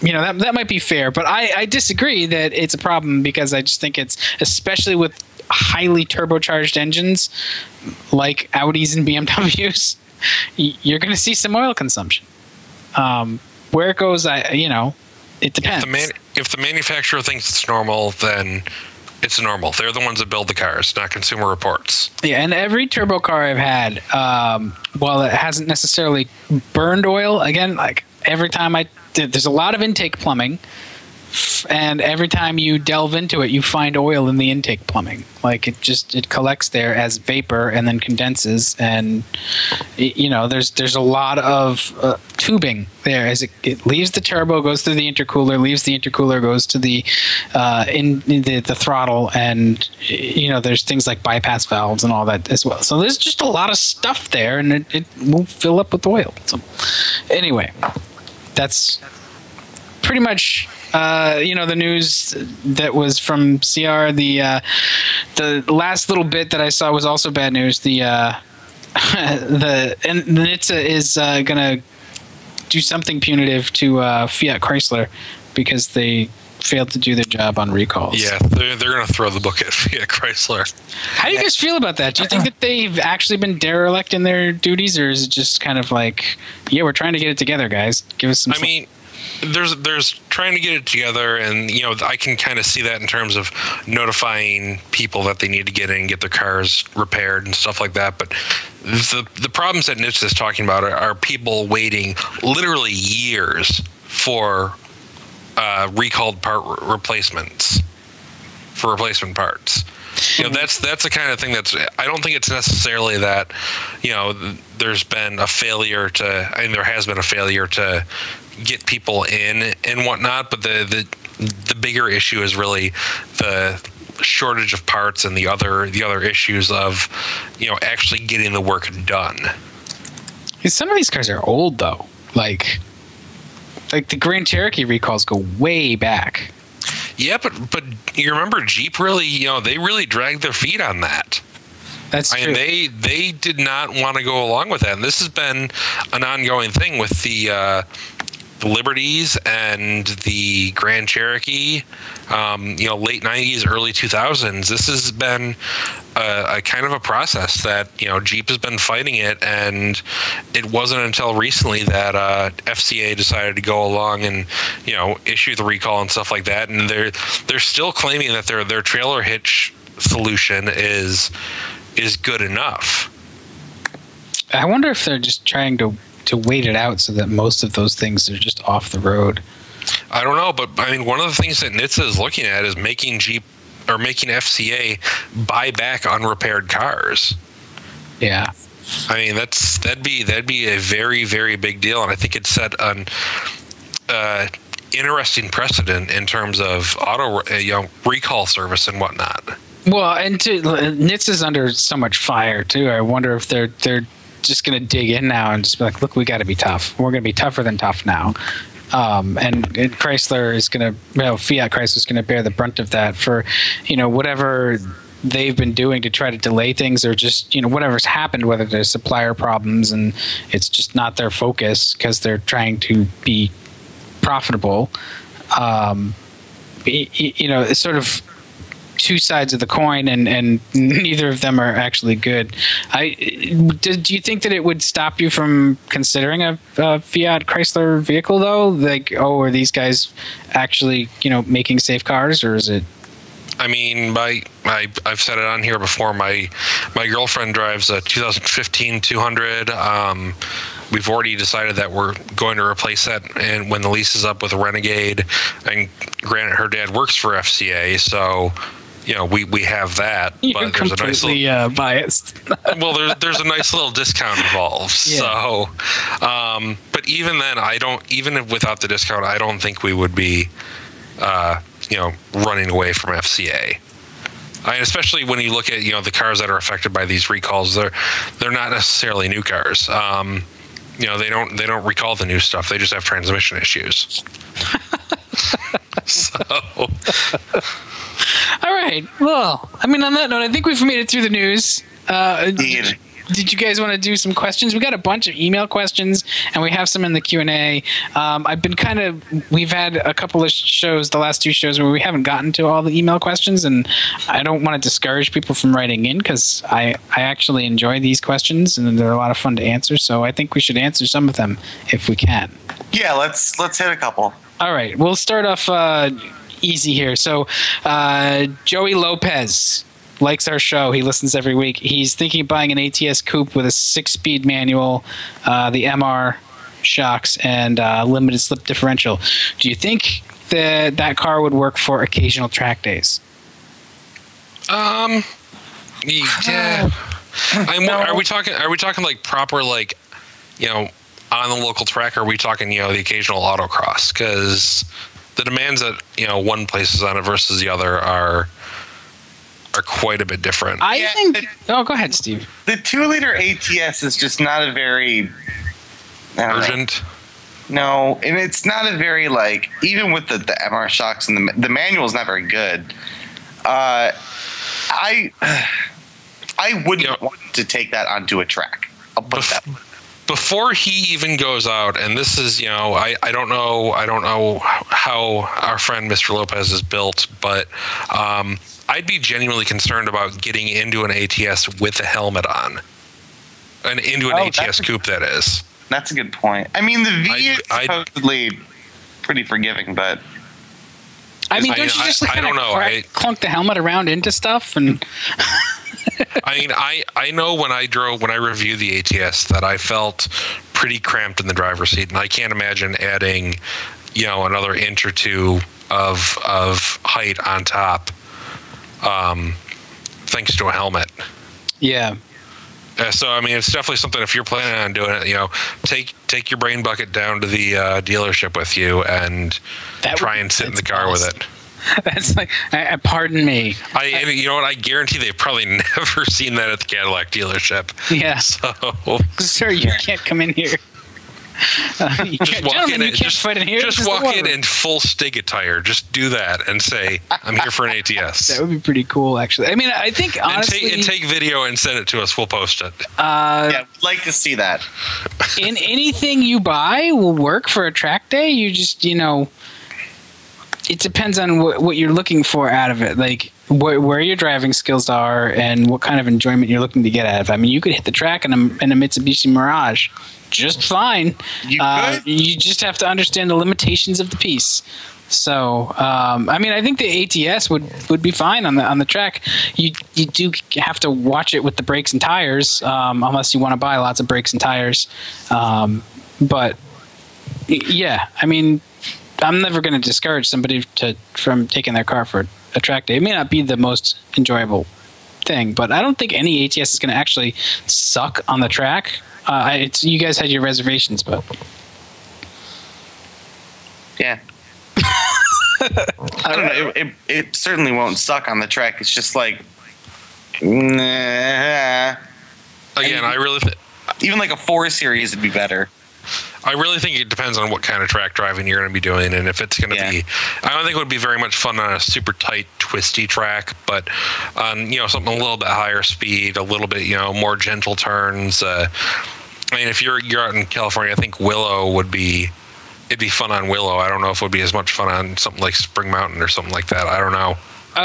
that might be fair, but I disagree that it's a problem, because I just think it's, especially with highly turbocharged engines like Audis and BMWs, you're going to see some oil consumption. Where it goes, it depends. If the manufacturer thinks it's normal, then it's normal. They're the ones that build the cars, not Consumer Reports. Yeah, and every turbo car I've had, while it hasn't necessarily burned oil, again, like every time there's a lot of intake plumbing, and every time you delve into it, you find oil in the intake plumbing. Like it collects there as vapor and then condenses, and there's a lot of tubing there as it leaves the turbo, goes through the intercooler, leaves the intercooler, goes to the the throttle, and there's things like bypass valves and all that as well. So there's just a lot of stuff there, and it will fill up with oil. So anyway, that's pretty much the news that was from CR. The last little bit that I saw was also bad news. The NHTSA is going to do something punitive to Fiat Chrysler because they failed to do their job on recalls. Yeah, they're going to throw the book at Fiat Chrysler. How do you guys feel about that? Do you think that they've actually been derelict in their duties, or is it just kind of like, yeah, we're trying to get it together, guys? Give us some. There's trying to get it together, and I can kind of see that in terms of notifying people that they need to get in and get their cars repaired and stuff like that. But the problems that NHTSA is talking about are people waiting literally years for recalled part replacements for replacement parts. That's the kind of thing that's. I don't think it's necessarily that there's been a failure to. I mean, there has been a failure to get people in and whatnot, but the bigger issue is really the shortage of parts and the other issues of actually getting the work done. Some of these cars are old though, like the Grand Cherokee recalls go way back. Yeah, but you remember Jeep really they really dragged their feet on that. That's true. They did not want to go along with that, and this has been an ongoing thing with the Liberties and the Grand Cherokee, late 90s, early 2000s. This has been a kind of a process that, Jeep has been fighting it, and it wasn't until recently that FCA decided to go along and, issue the recall and stuff like that. And they're still claiming that their trailer hitch solution is good enough. I wonder if they're just trying to wait it out so that most of those things are just off the road. I don't know, but I mean, one of the things that NHTSA is looking at is making Jeep or making FCA buy back unrepaired cars. Yeah, I mean that'd be a very, very big deal, and I think it set an interesting precedent in terms of auto recall service and whatnot. Well, and NHTSA's under so much fire too. I wonder if they're just going to dig in now and just be like, look, we got to be tough. We're going to be tougher than tough now. And Chrysler is going to, Fiat Chrysler is going to bear the brunt of that for, whatever they've been doing to try to delay things, or just, whatever's happened, whether there's supplier problems and it's just not their focus because they're trying to be profitable. It's sort of two sides of the coin, and neither of them are actually good. Do you think that it would stop you from considering a Fiat Chrysler vehicle though? Like, are these guys actually making safe cars, or is it? I mean, I've said it on here before. My girlfriend drives a 2015 200. We've already decided that we're going to replace that, and when the lease is up, with a Renegade. And granted, her dad works for FCA, so we have that. You're but there's completely a nice biased. well, there's a nice little discount involved. Yeah. So, but even then, even without the discount, I don't think we would be, running away from FCA. Especially when you look at the cars that are affected by these recalls, they're not necessarily new cars. They don't recall the new stuff. They just have transmission issues. So. All right. Well, I mean, on that note, I think we've made it through the news. Indeed. did you guys want to do some questions? We got a bunch of email questions, and we have some in the Q&A. We've had a couple of shows, the last 2 shows, where we haven't gotten to all the email questions, and I don't want to discourage people from writing in because I actually enjoy these questions, and they're a lot of fun to answer. So I think we should answer some of them if we can. Yeah, let's hit a couple. All right, we'll start off easy here. So Joey Lopez likes our show. He listens every week. He's thinking of buying an ATS coupe with a 6-speed manual, the MR shocks, and limited slip differential. Do you think that car would work for occasional track days? Yeah. Are we talking like proper, like, you know, on the local track, or are we talking, you know, the occasional autocross? Because the demands that, you know, one places on it versus the other are quite a bit different. I think. Go ahead, Steve. The 2-liter ATS is just not a very urgent. No, and it's not a very, like, even with the MR shocks and the manual is not very good. I wouldn't want to take that onto a track. I'll put that. Before he even goes out, and this is, you know, I don't know how our friend Mr. Lopez is built, but I'd be genuinely concerned about getting into an ATS with a helmet on, and into an ATS coupe, that is. That's a good point. I mean, the V is supposedly pretty forgiving, but I mean, don't you just clunk the helmet around into stuff and? I mean, I know when I reviewed the ATS that I felt pretty cramped in the driver's seat, and I can't imagine adding, you know, another inch or 2 of height on top, thanks to a helmet. Yeah. So I mean, it's definitely something. If you're planning on doing it, you know, take your brain bucket down to the dealership with you and try and sit in the car with it. That's like, pardon me. You know what? I guarantee they've probably never seen that at the Cadillac dealership. Yeah. So, sir, you can't come in here. Just walk in. Just walk in full Stig attire. Just do that and say, "I'm here for an ATS." That would be pretty cool, actually. I mean, I think honestly, and take video and send it to us. We'll post it. Yeah, I'd like to see that. In anything you buy will work for a track day. You just, you know. It depends on what you're looking for out of it, like where your driving skills are and what kind of enjoyment you're looking to get out of it. I mean, you could hit the track in a Mitsubishi Mirage just fine. You just have to understand the limitations of the piece. So, I mean, I think the ATS would be fine on the track. You do have to watch it with the brakes and tires, unless you want to buy lots of brakes and tires. But yeah, I mean, I'm never going to discourage somebody from taking their car for a track day. It may not be the most enjoyable thing, but I don't think any ATS is going to actually suck on the track. You guys had your reservations, but yeah. I don't know. It certainly won't suck on the track. It's just like, nah. Again, I really even like a 4 Series would be better. I really think it depends on what kind of track driving you're going to be doing, and if it's going to be. I don't think it would be very much fun on a super tight, twisty track, but on something a little bit higher speed, a little bit more gentle turns. I mean, if you're out in California, I think Willow it'd be fun on Willow. I don't know if it would be as much fun on something like Spring Mountain or something like that. I don't know.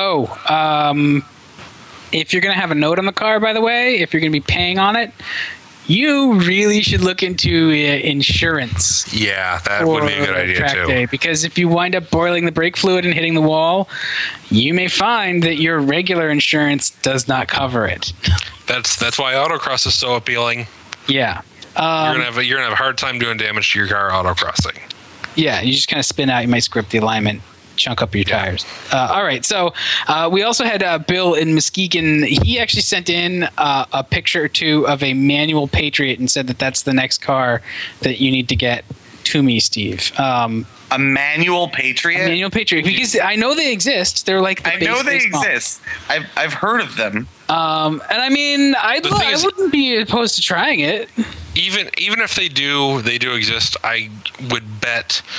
If you're going to have a note on the car, by the way, if you're going to be paying on it, you really should look into insurance. Yeah, that would be a good idea too. Day, because if you wind up boiling the brake fluid and hitting the wall, you may find that your regular insurance does not cover it. That's why autocross is so appealing. Yeah. You're gonna have a hard time doing damage to your car autocrossing. Yeah, you just kind of spin out. You might scrape the alignment, chunk up your tires. All right, so we also had Bill in Muskegon. He actually sent in a picture or two of a manual Patriot and said that that's the next car that you need to get to me, Steve. A manual Patriot? A manual Patriot, because I know they exist. They're like I know they exist. I've heard of them. And I mean, I wouldn't be opposed to trying it. Even if they do exist, I would bet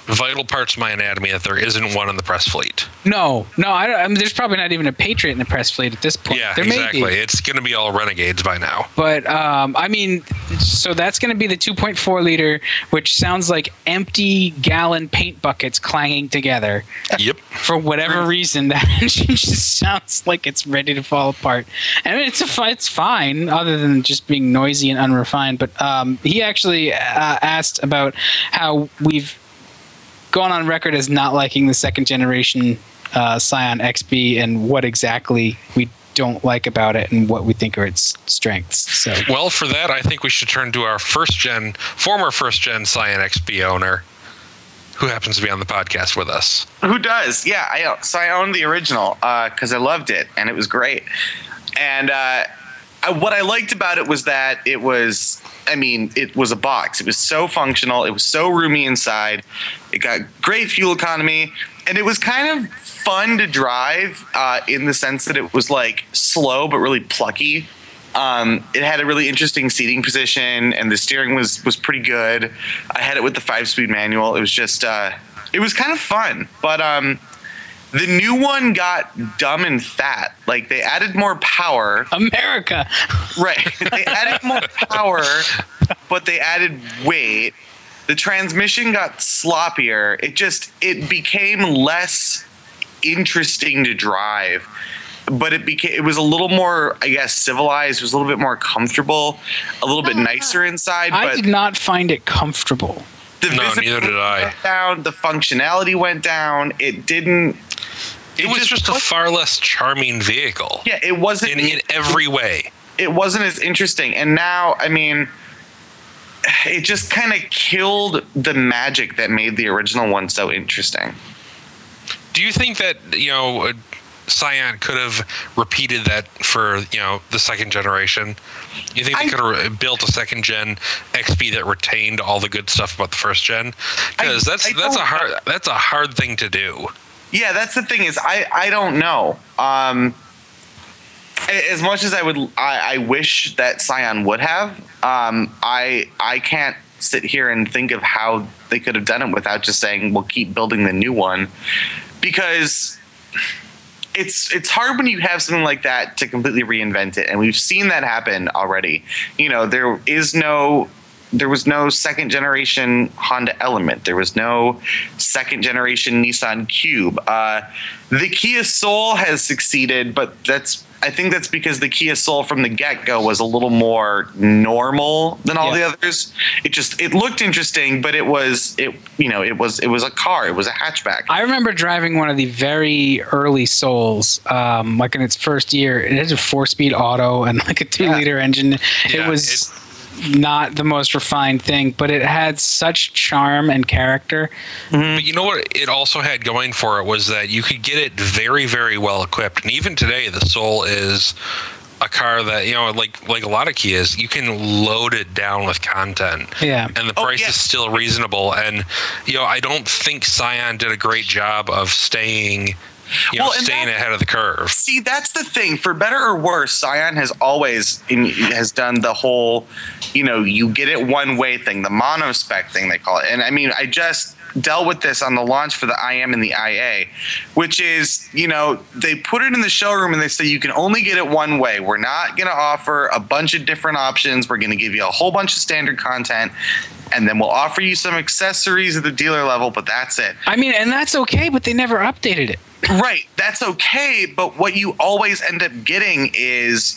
vital parts of my anatomy that there isn't one in the press fleet. No, I mean, there's probably not even a Patriot in the press fleet at this point. Yeah, there exactly. May be. It's going to be all Renegades by now. But, I mean, so that's going to be the 2.4 liter, which sounds like empty gallon paint buckets clanging together. Yep. For whatever reason, that engine just sounds like it's ready to fall apart. I mean, it's fine, other than just being noisy and unrefined. But he actually asked about how we've gone on record as not liking the second generation Scion XB and what exactly we don't like about it and what we think are its strengths. So, well, for that, I think we should turn to our former first gen Scion XB owner, who happens to be on the podcast with us. Who does? Yeah, I owned the original because I loved it and it was great. And what I liked about it was that it was a box. It was so functional. It was so roomy inside. It got great fuel economy, and it was kind of fun to drive in the sense that it was like slow but really plucky. It had a really interesting seating position, and the steering was pretty good. I had it with the 5-speed manual. It was just it was kind of fun, but the new one got dumb and fat. Like, they added more power. America. Right. They added more power, but they added weight. The transmission got sloppier. It became less interesting to drive. But it was a little more, I guess, civilized. It was a little bit more comfortable, a little bit nicer inside. I did not find it comfortable. Neither did I. Went down, the functionality went down. It didn't. It was just a far less charming vehicle. Yeah, it wasn't in every way. It wasn't as interesting, and now, I mean, it just kind of killed the magic that made the original one so interesting. Do you think that Scion could have repeated that for the second generation? You think they could have built a second gen XB that retained all the good stuff about the first gen? Because that's a hard thing to do. Yeah, that's the thing is I don't know. As much as I wish that Scion would have, I can't sit here and think of how they could have done it without just saying we'll keep building the new one, because it's hard when you have something like that to completely reinvent it, and we've seen that happen already. There was no second generation Honda Element. There was no second generation Nissan Cube. The Kia Soul has succeeded, but I think that's because the Kia Soul from the get-go was a little more normal than all the others. It looked interesting, but it was a car. It was a hatchback. I remember driving one of the very early Souls, like in its first year. It had a 4-speed auto and like a 2-liter engine. Yeah, it was not the most refined thing, but it had such charm and character. Mm-hmm. But you know what it also had going for it was that you could get it very, very well equipped. And even today, the Soul is a car that, like a lot of Kias, you can load it down with content. Yeah. And the price is still reasonable. And, I don't think Scion did a great job of staying ahead of the curve. See, that's the thing. For better or worse, Scion has always has done the whole, you get it one way thing, the monospec thing they call it. And I mean, I just dealt with this on the launch for the IM and the IA, which is, they put it in the showroom and they say you can only get it one way. We're not going to offer a bunch of different options. We're going to give you a whole bunch of standard content, and then we'll offer you some accessories at the dealer level, but that's it. I mean, and that's okay, but they never updated it. Right, that's okay, but what you always end up getting is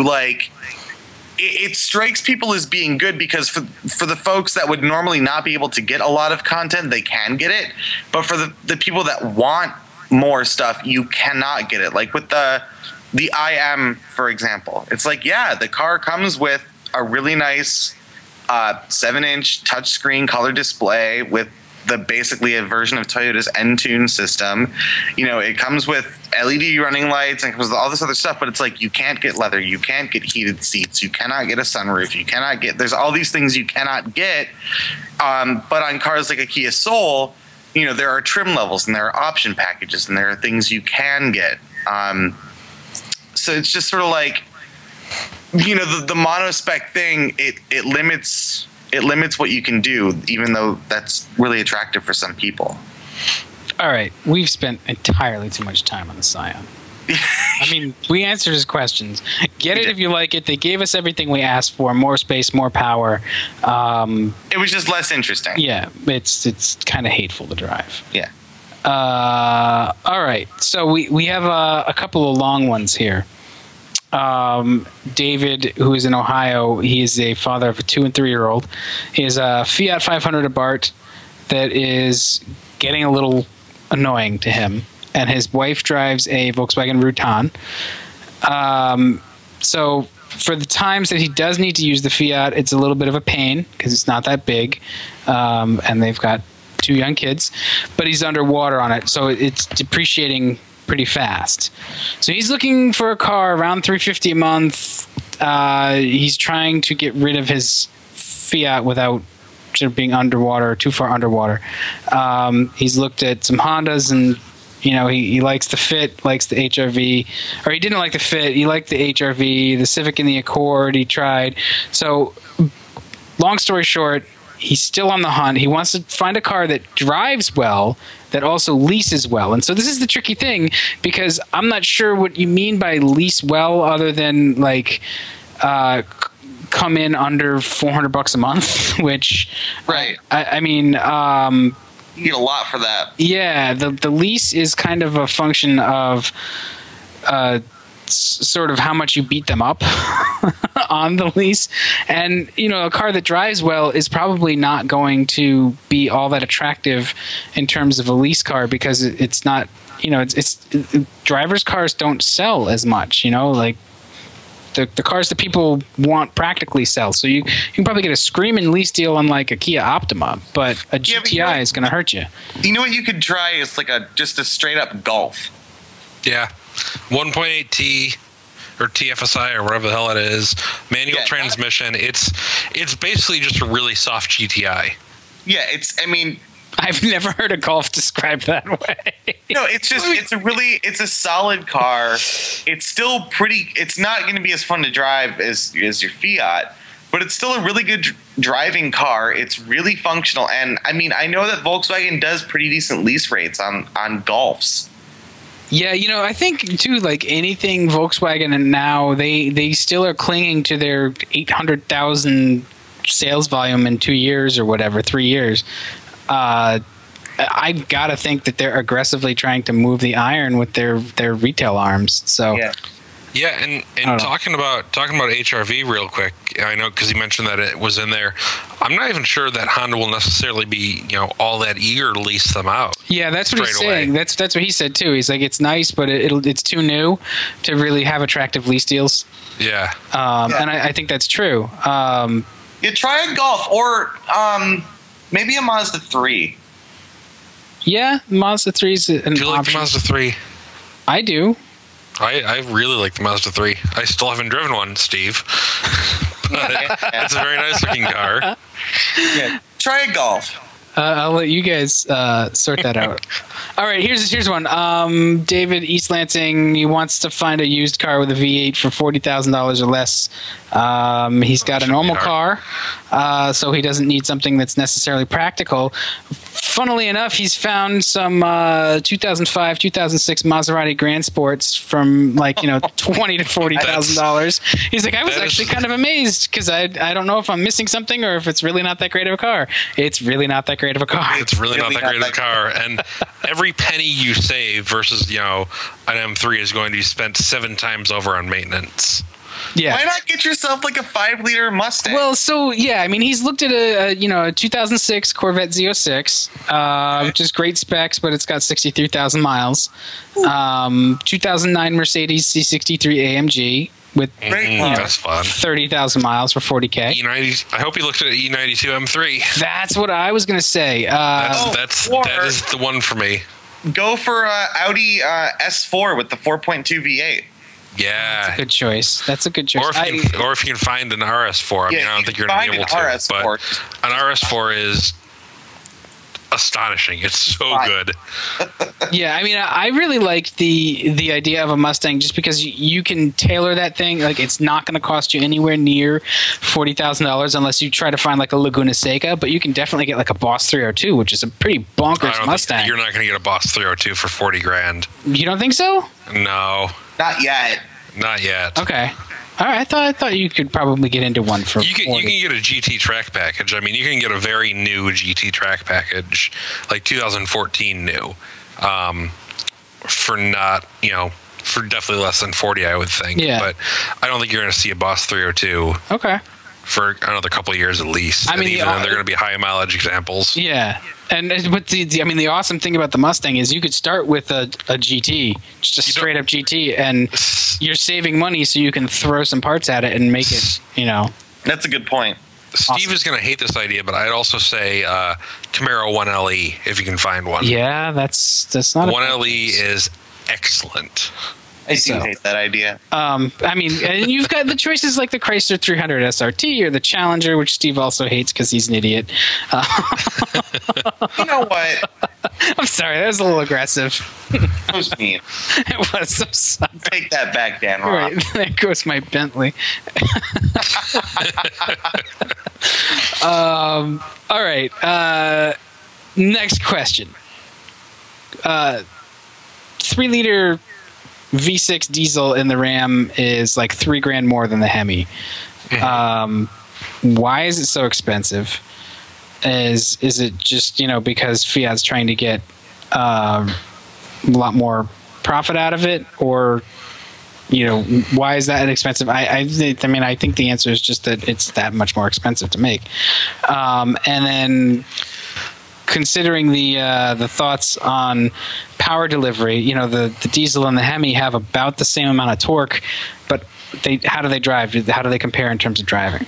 it strikes people as being good because for the folks that would normally not be able to get a lot of content, they can get it. But for the people that want more stuff, you cannot get it. Like with the IM, for example, it's like, the car comes with a really nice 7-inch touchscreen color display with basically a version of Toyota's Entune system. It comes with LED running lights and it comes with all this other stuff, but it's like you can't get leather, you can't get heated seats, you cannot get a sunroof, there's all these things you cannot get. But on cars like a Kia Soul, there are trim levels and there are option packages and there are things you can get. So it's just sort of like, the monospec thing, it limits it limits what you can do, even though that's really attractive for some people. All right, we've spent entirely too much time on the Scion. I mean, we answered his questions. Get it if you like it. They gave us everything we asked for: more space, more power. It was just less interesting. Yeah, it's kind of hateful to drive. Yeah. All right, so we have a couple of long ones here. David, who is in Ohio, he is a father of a 2- and 3-year-old. He has a Fiat 500 Abarth that is getting a little annoying to him, and his wife drives a Volkswagen Routan. So for the times that he does need to use the Fiat, it's a little bit of a pain because it's not that big, and they've got 2 young kids, but he's underwater on it, so it's depreciating pretty fast. So he's looking for a car around $350 a month. He's trying to get rid of his Fiat without sort of being underwater or too far underwater. He's looked at some Hondas, and he likes the Fit, likes the HRV, or he didn't like the Fit. He liked the HRV, the Civic, and the Accord. He tried. So, long story short, he's still on the hunt. He wants to find a car that drives well, that also leases well. And so this is the tricky thing, because I'm not sure what you mean by lease well, other than like come in under $400 a month, which right. I mean, you get a lot for that. Yeah, the lease is kind of a function of sort of how much you beat them up on the lease, and a car that drives well is probably not going to be all that attractive in terms of a lease car, because it's not, it's drivers' cars don't sell as much, like the cars that people want practically sell. So you can probably get a screaming lease deal on like a Kia Optima, but a GTI is going to hurt you. You know what you could try is like just a straight up Golf. Yeah. 1.8T or TFSI or whatever the hell it is, manual transmission. It's basically just a really soft GTI. Yeah, I've never heard a Golf described that way. No, it's a solid car. It's still pretty. It's not going to be as fun to drive as your Fiat, but it's still a really good driving car. It's really functional, and I know that Volkswagen does pretty decent lease rates on Golfs. Yeah, I think too, like anything Volkswagen, and now they still are clinging to their 800,000 sales volume in 2 years or whatever, 3 years. I've got to think that they're aggressively trying to move the iron with their retail arms. So yeah, and talking about HRV real quick, I know because you mentioned that it was in there. I'm not even sure that Honda will necessarily be all that eager to lease them out. Yeah, that's what he's saying. That's what he said too. He's like, it's nice, but it's too new to really have attractive lease deals. Yeah. And I think that's true. Try a Golf or maybe a Mazda 3. Yeah, Mazda 3 is an option. Do you like the Mazda 3? I do. I really like the Mazda 3. I still haven't driven one, Steve. But it's a very nice looking car. Yeah. Try a Golf. I'll let you guys sort that out. All right, here's one. David, East Lansing, he wants to find a used car with a V8 for $40,000 or less. He's got a normal car, so he doesn't need something that's necessarily practical. Funnily enough, he's found some 2005, 2006 Maserati Grand Sports from $20,000 to $40,000. He's like, I was actually kind of amazed because I don't know if I'm missing something or if it's really not that great of a car. It's really not that great of a car. It's really not that great of a car, and every penny you save versus an M3 is going to be spent 7 times over on maintenance. Yeah. Why not get yourself like a 5-liter Mustang? Well, so yeah, he's looked at a 2006 Corvette Z06, which is great specs, but it's got 63,000 miles. 2009 Mercedes C63 AMG with that's fun. 30,000 miles for $40K. E90. I hope you looked at E92 M3. That's what I was gonna say. That is the one for me. Go for Audi S4 with the 4.2 V8. Yeah, that's a good choice. That's a good choice. Or if you can find an RS4. I don't think you're going to be able to. But an RS4 is astonishing. It's so good. Yeah, I mean, I really like the idea of a Mustang just because you can tailor that thing. Like, it's not going to cost you anywhere near $40,000 unless you try to find like a Laguna Seca, but you can definitely get like a Boss 302, which is a pretty bonkers Mustang. You're not going to get a Boss 302 for $40,000. You don't think so? No, Not yet. not yet. Okay. All right, I thought you could probably get into one for You can 40. get a GT track package. I mean, you can get a very new GT track package, like 2014 new, for not, for definitely less than 40, I would think. Yeah. But I don't think you're going to see a Boss 302 Okay. for another couple of years at least. I mean, and even then, they're going to be high mileage examples. Yeah, but the awesome thing about the Mustang is you could start with a GT, just a straight up GT, and you're saving money, so you can throw some parts at it and make it, That's a good point. Steve is going to hate this idea, but I'd also say Camaro 1LE if you can find one. Yeah, that's not 1LE is excellent. I do hate that idea. I mean, and you've got the choices like the Chrysler 300 SRT or the Challenger, which Steve also hates because he's an idiot. You know what? I'm sorry, that was a little aggressive. That was mean. It was. I'm sorry. Take that back, Dan Roth. Right, there goes my Bentley. All right. Next question. 3-liter V6 diesel in the Ram is like $3,000 more than the Hemi. Why is it so expensive? Is it just because Fiat's trying to get a lot more profit out of it, or why is that expensive? I mean, I think the answer is just that it's that much more expensive to make. And then considering the thoughts on power delivery, the diesel and the Hemi have about the same amount of torque, but how do they drive? How do they compare in terms of driving?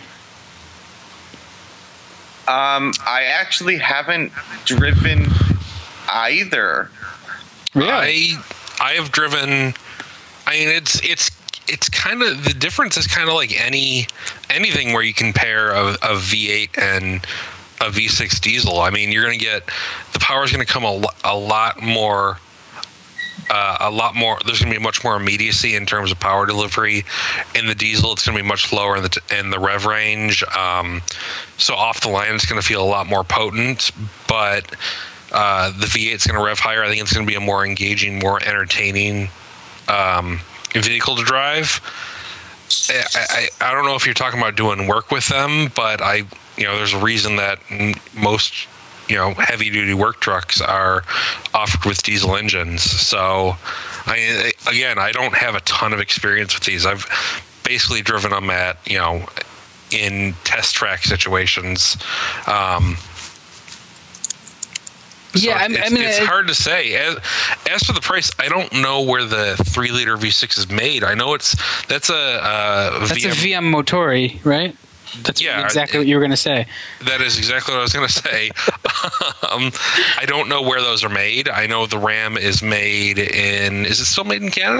I actually haven't driven either. Really? I have driven. I mean, it's kind of, the difference is kind of like anything where you compare a V8 and a V6 diesel. I mean, you're going to get, the power is going to come a lot more. There's going to be much more immediacy in terms of power delivery. In the diesel, it's going to be much lower in the rev range. So off the line, it's going to feel a lot more potent. But the V8 is going to rev higher. I think it's going to be a more engaging, more entertaining vehicle to drive. I don't know if you're talking about doing work with them, but there's a reason that most heavy duty work trucks are offered with diesel engines. So I don't have a ton of experience with these. I've basically driven them at in test track situations. It's hard to say. As for the price, I don't know where the 3-liter V6 is made. I know that's a VM Motori, right? That's exactly what you were going to say. That is exactly what I was going to say. I don't know where those are made. I know the Ram is made in. Is it still made in Canada?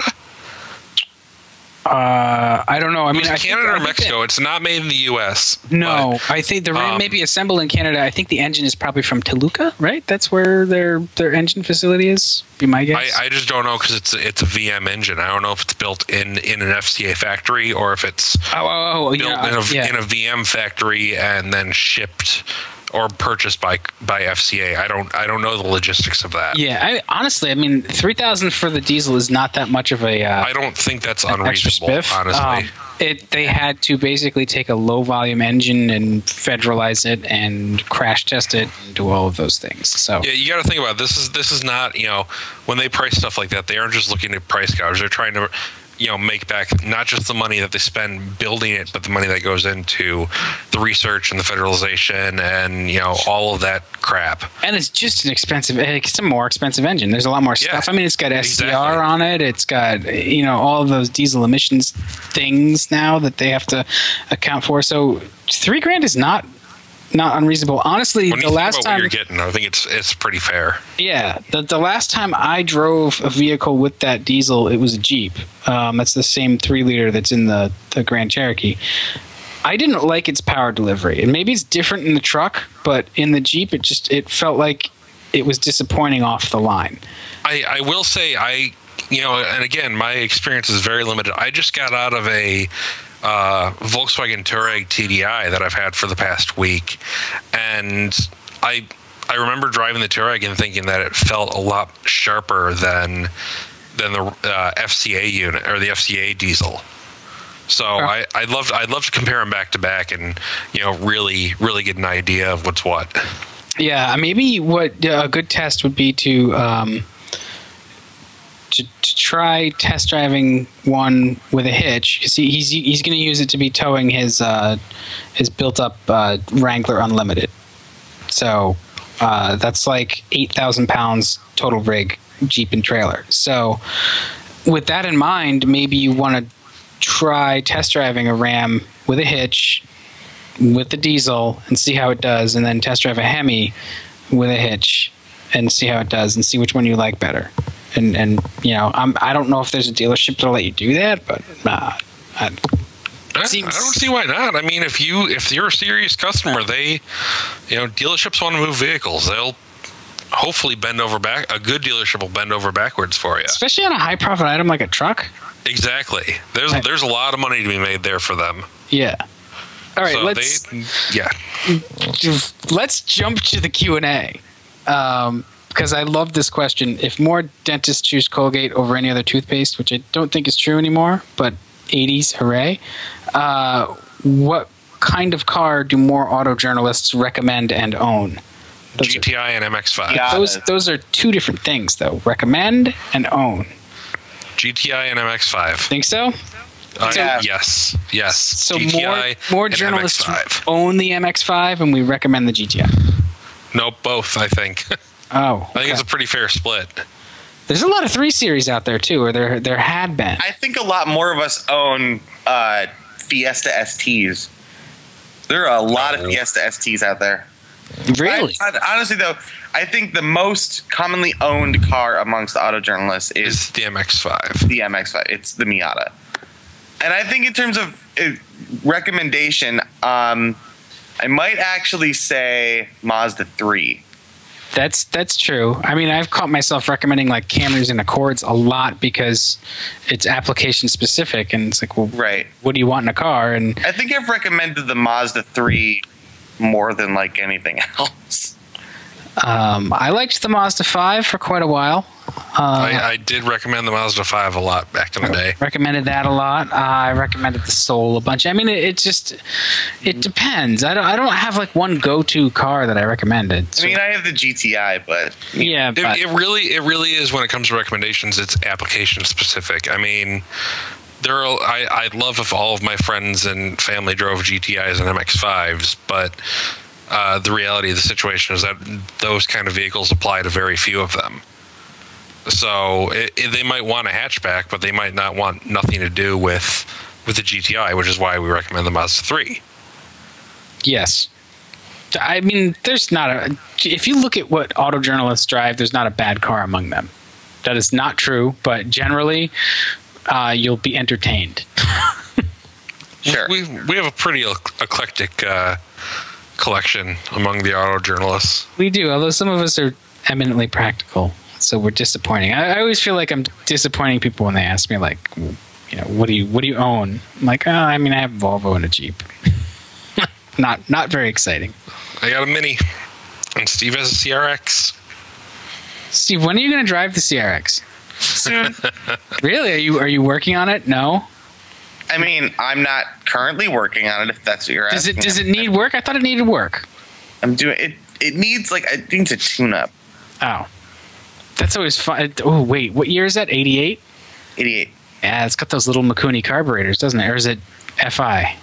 I don't know. I mean, Canada or Mexico. It's not made in the U.S. No, I think the Ram may be assembled in Canada. I think the engine is probably from Toluca, right? That's where their engine facility is. Be my guess. I just don't know because it's a VM engine. I don't know if it's built in an FCA factory or if it's built in a VM factory and then shipped or purchased by FCA. I don't know the logistics of that. Yeah, honestly, I mean, $3,000 for the diesel is not that much of a. I don't think that's unreasonable. Honestly, they had to basically take a low volume engine and federalize it and crash test it and do all of those things. So yeah, you got to think about it. This is not when they price stuff like that, they aren't just looking at price gouge. They're trying to make back not just the money that they spend building it, but the money that goes into the research and the federalization and all of that crap. And it's just it's a more expensive engine. There's a lot more stuff. I mean, it's got SCR on it. It's got all of those diesel emissions things now that they have to account for. So $3,000 is not unreasonable. Honestly, when the last time what you're getting, I think it's pretty fair. Yeah, the last time I drove a vehicle with that diesel, it was a Jeep. That's the same 3-liter that's in the Grand Cherokee. I didn't like its power delivery, and maybe it's different in the truck, but in the Jeep, it felt like it was disappointing off the line. I will say, and again, my experience is very limited. I just got out of a Volkswagen Touareg TDI that I've had for the past week, and I remember driving the Touareg and thinking that it felt a lot sharper than the FCA unit or the FCA diesel. So I'd love to compare them back to back and really get an idea of what's what. Yeah, maybe what a good test would be to try test driving one with a hitch. He's going to use it to be towing his built up Wrangler Unlimited. So that's like 8,000 pounds total rig, Jeep and trailer. So with that in mind, maybe you want to try test driving a Ram with a hitch with the diesel and see how it does, and then test drive a Hemi with a hitch and see how it does, and see which one you like better. And I don't know if there's a dealership that'll let you do that, but I don't see why not. I mean, if you're a serious customer, dealerships want to move vehicles. They'll hopefully bend over back. A good dealership will bend over backwards for you, especially on a high profit item like a truck. Exactly. There's a lot of money to be made there for them. Yeah. All right. So let's jump to the Q&A. Because I love this question. If more dentists choose Colgate over any other toothpaste, which I don't think is true anymore, but 80s, hooray. What kind of car do more auto journalists recommend and own? GTI and MX-5. Yeah, those are two different things, though. Recommend and own. GTI and MX-5. Think so? Yes. So GTI more journalists MX-5. own the MX-5, and we recommend the GTI. No, both, I think. Oh, I think it's a pretty fair split. There's a lot of 3 Series out there too, or there had been. I think a lot more of us own Fiesta STs. There are a lot of Fiesta STs out there. Really? Honestly, though, I think the most commonly owned car amongst auto journalists is the MX-5. The MX-5. It's the Miata. And I think in terms of recommendation, I might actually say Mazda 3. That's true. I mean, I've caught myself recommending like Camrys and Accords a lot because it's application specific, and it's like, well, right. What do you want in a car? And I think I've recommended the Mazda 3 more than like anything else. I liked the Mazda 5 for quite a while. I did recommend the Mazda 5 a lot back in the day. Recommended that a lot. I recommended the Soul a bunch. I mean, it depends. I don't have like one go-to car that I recommended. So. I mean, I have the GTI, but yeah, it really is when it comes to recommendations. It's application specific. I mean, I'd love if all of my friends and family drove GTIs and MX-5s, but the reality of the situation is that those kind of vehicles apply to very few of them. So they might want a hatchback, but they might not want nothing to do with the GTI, which is why we recommend the Mazda 3. Yes. I mean, if you look at what auto journalists drive, there's not a bad car among them. That is not true, but generally, you'll be entertained. Sure. We have a pretty eclectic collection among the auto journalists. We do, although some of us are eminently practical, so we're disappointing. I always feel like I'm disappointing people when they ask me, like, what do you own? I'm like, I mean, I have a Volvo and a Jeep. Not very exciting. I got a Mini, and Steve has a CRX. Steve, when are you going to drive the CRX? Soon. Really? Are you working on it? No. I mean, I'm not currently working on it. If that's what you're asking. Does it need work? I thought it needed work. I'm doing it. It needs it needs a tune-up. Oh, that's always fun. Oh wait, what year is that? 88. 88. Yeah, it's got those little Mikuni carburetors, doesn't it? Or is it FI?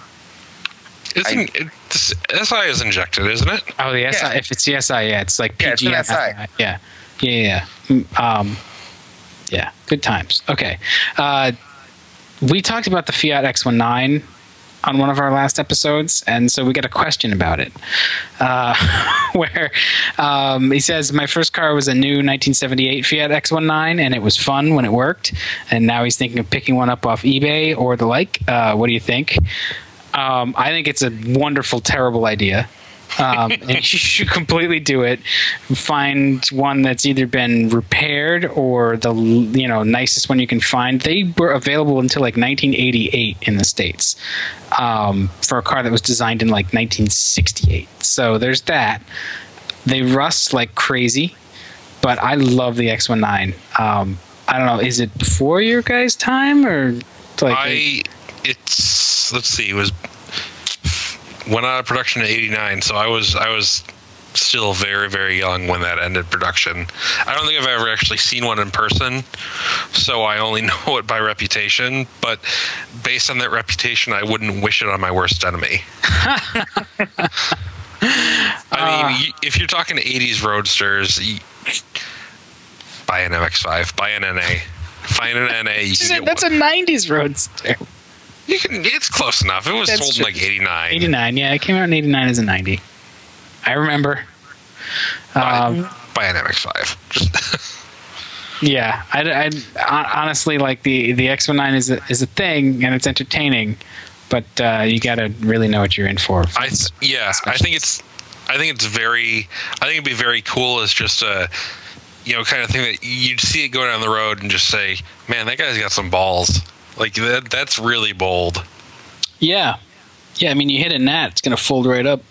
SI is injected, isn't it? Oh, the SI. If it's the SI, yeah, it's like PG. Yeah, it's an SI. Yeah. Yeah. Good times. Okay. We talked about the Fiat X19 on one of our last episodes, and so we got a question about it, where he says, my first car was a new 1978 Fiat X19, and it was fun when it worked, and now he's thinking of picking one up off eBay or the like. What do you think? I think it's a wonderful, terrible idea. And you should completely do it. Find one that's either been repaired or the nicest one you can find. They were available until like 1988 in the States for a car that was designed in like 1968. So there's that. They rust like crazy, but I love the X19. I don't know, is it before your guys' time or like? Let's see, it was went out of production in '89, so I was still very, very young when that ended production. I don't think I've ever actually seen one in person, so I only know it by reputation. But based on that reputation, I wouldn't wish it on my worst enemy. I mean, if you're talking 80s roadsters, buy an MX-5, buy an NA. Find an NA. That's a 90s roadster. It's close enough. It was sold in like 89. 89, yeah. It came out in 89 as a 90. I remember. Buy an MX-5. Yeah. I honestly, like, the X19 is a thing, and it's entertaining, but you got to really know what you're in for. I think it'd be very cool as just a kind of thing that you'd see it go down the road and just say, man, that guy's got some balls. Like, that's really bold. Yeah. Yeah, I mean, you hit a gnat, it's going to fold right up.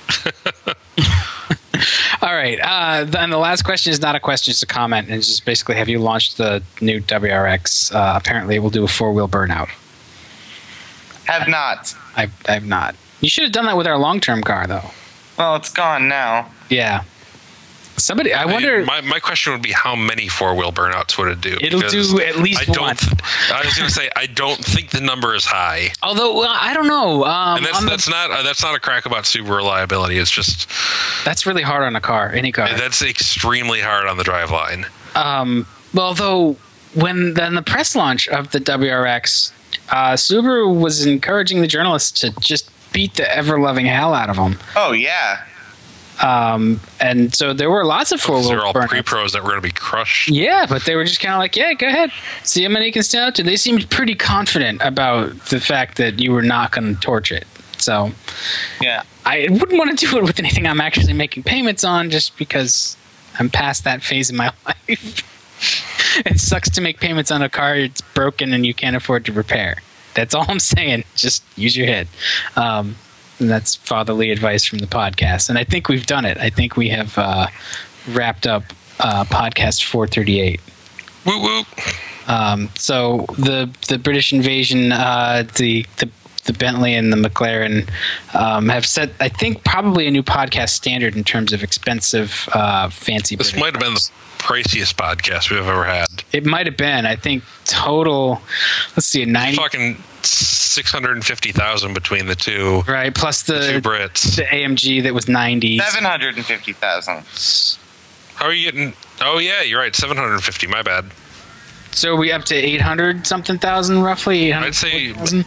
All right. And the last question is not a question, it's a comment. And it's just basically, have you launched the new WRX? Apparently, it will do a 4-wheel burnout. Have not. I've not. You should have done that with our long-term car, though. Well, it's gone now. Yeah. I wonder. My question would be, how many 4-wheel burnouts would it do? It'll do at least one. I was going to say, I don't think the number is high. Although, I don't know. And that's not a crack about super reliability. It's just that's really hard on a car, any car. That's extremely hard on the driveline. Although when the press launch of the WRX, Subaru was encouraging the journalists to just beat the ever-loving hell out of them. Oh yeah. And so there were lots of 4-wheel They're all burnouts. pre-pros that were going to be crushed. Yeah, but they were just kind of like, yeah, go ahead. See how many you can stand up to. They seemed pretty confident about the fact that you were not going to torch it. So yeah, I wouldn't want to do it with anything I'm actually making payments on, just because I'm past that phase in my life. It sucks to make payments on a car that's broken and you can't afford to repair. That's all I'm saying. Just use your head. And that's fatherly advice from the podcast. And I think we've done it. I think we have wrapped up podcast 438. Woo woo. So the British invasion, the Bentley and the McLaren have set, I think, probably a new podcast standard in terms of expensive, fancy. This might have been the priciest podcast we've ever had. It might have been. I think total. Let's see, 90. Fucking 650,000 between the two. Right, plus the two Brits. The AMG that was 90. 750,000. How are you getting? Oh yeah, you're right. 750. My bad. So are we up to 800 something thousand, roughly? I'd say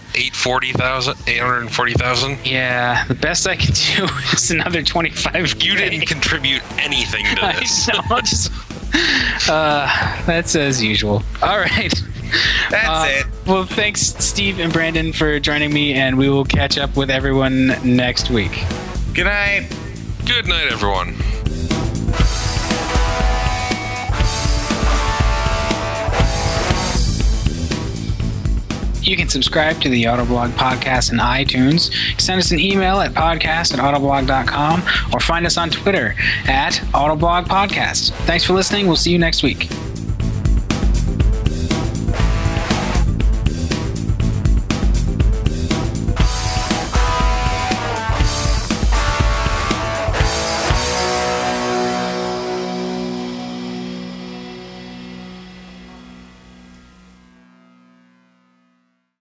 840,000. Yeah, the best I can do is another 25. You didn't contribute anything to this. I know, that's as usual. All right. That's it. Well, thanks, Steve and Brandon, for joining me, and we will catch up with everyone next week. Good night. Good night, everyone. You can subscribe to the Autoblog podcast in iTunes. Send us an email at podcast@autoblog.com or find us on Twitter @AutoblogPodcast. Thanks for listening. We'll see you next week.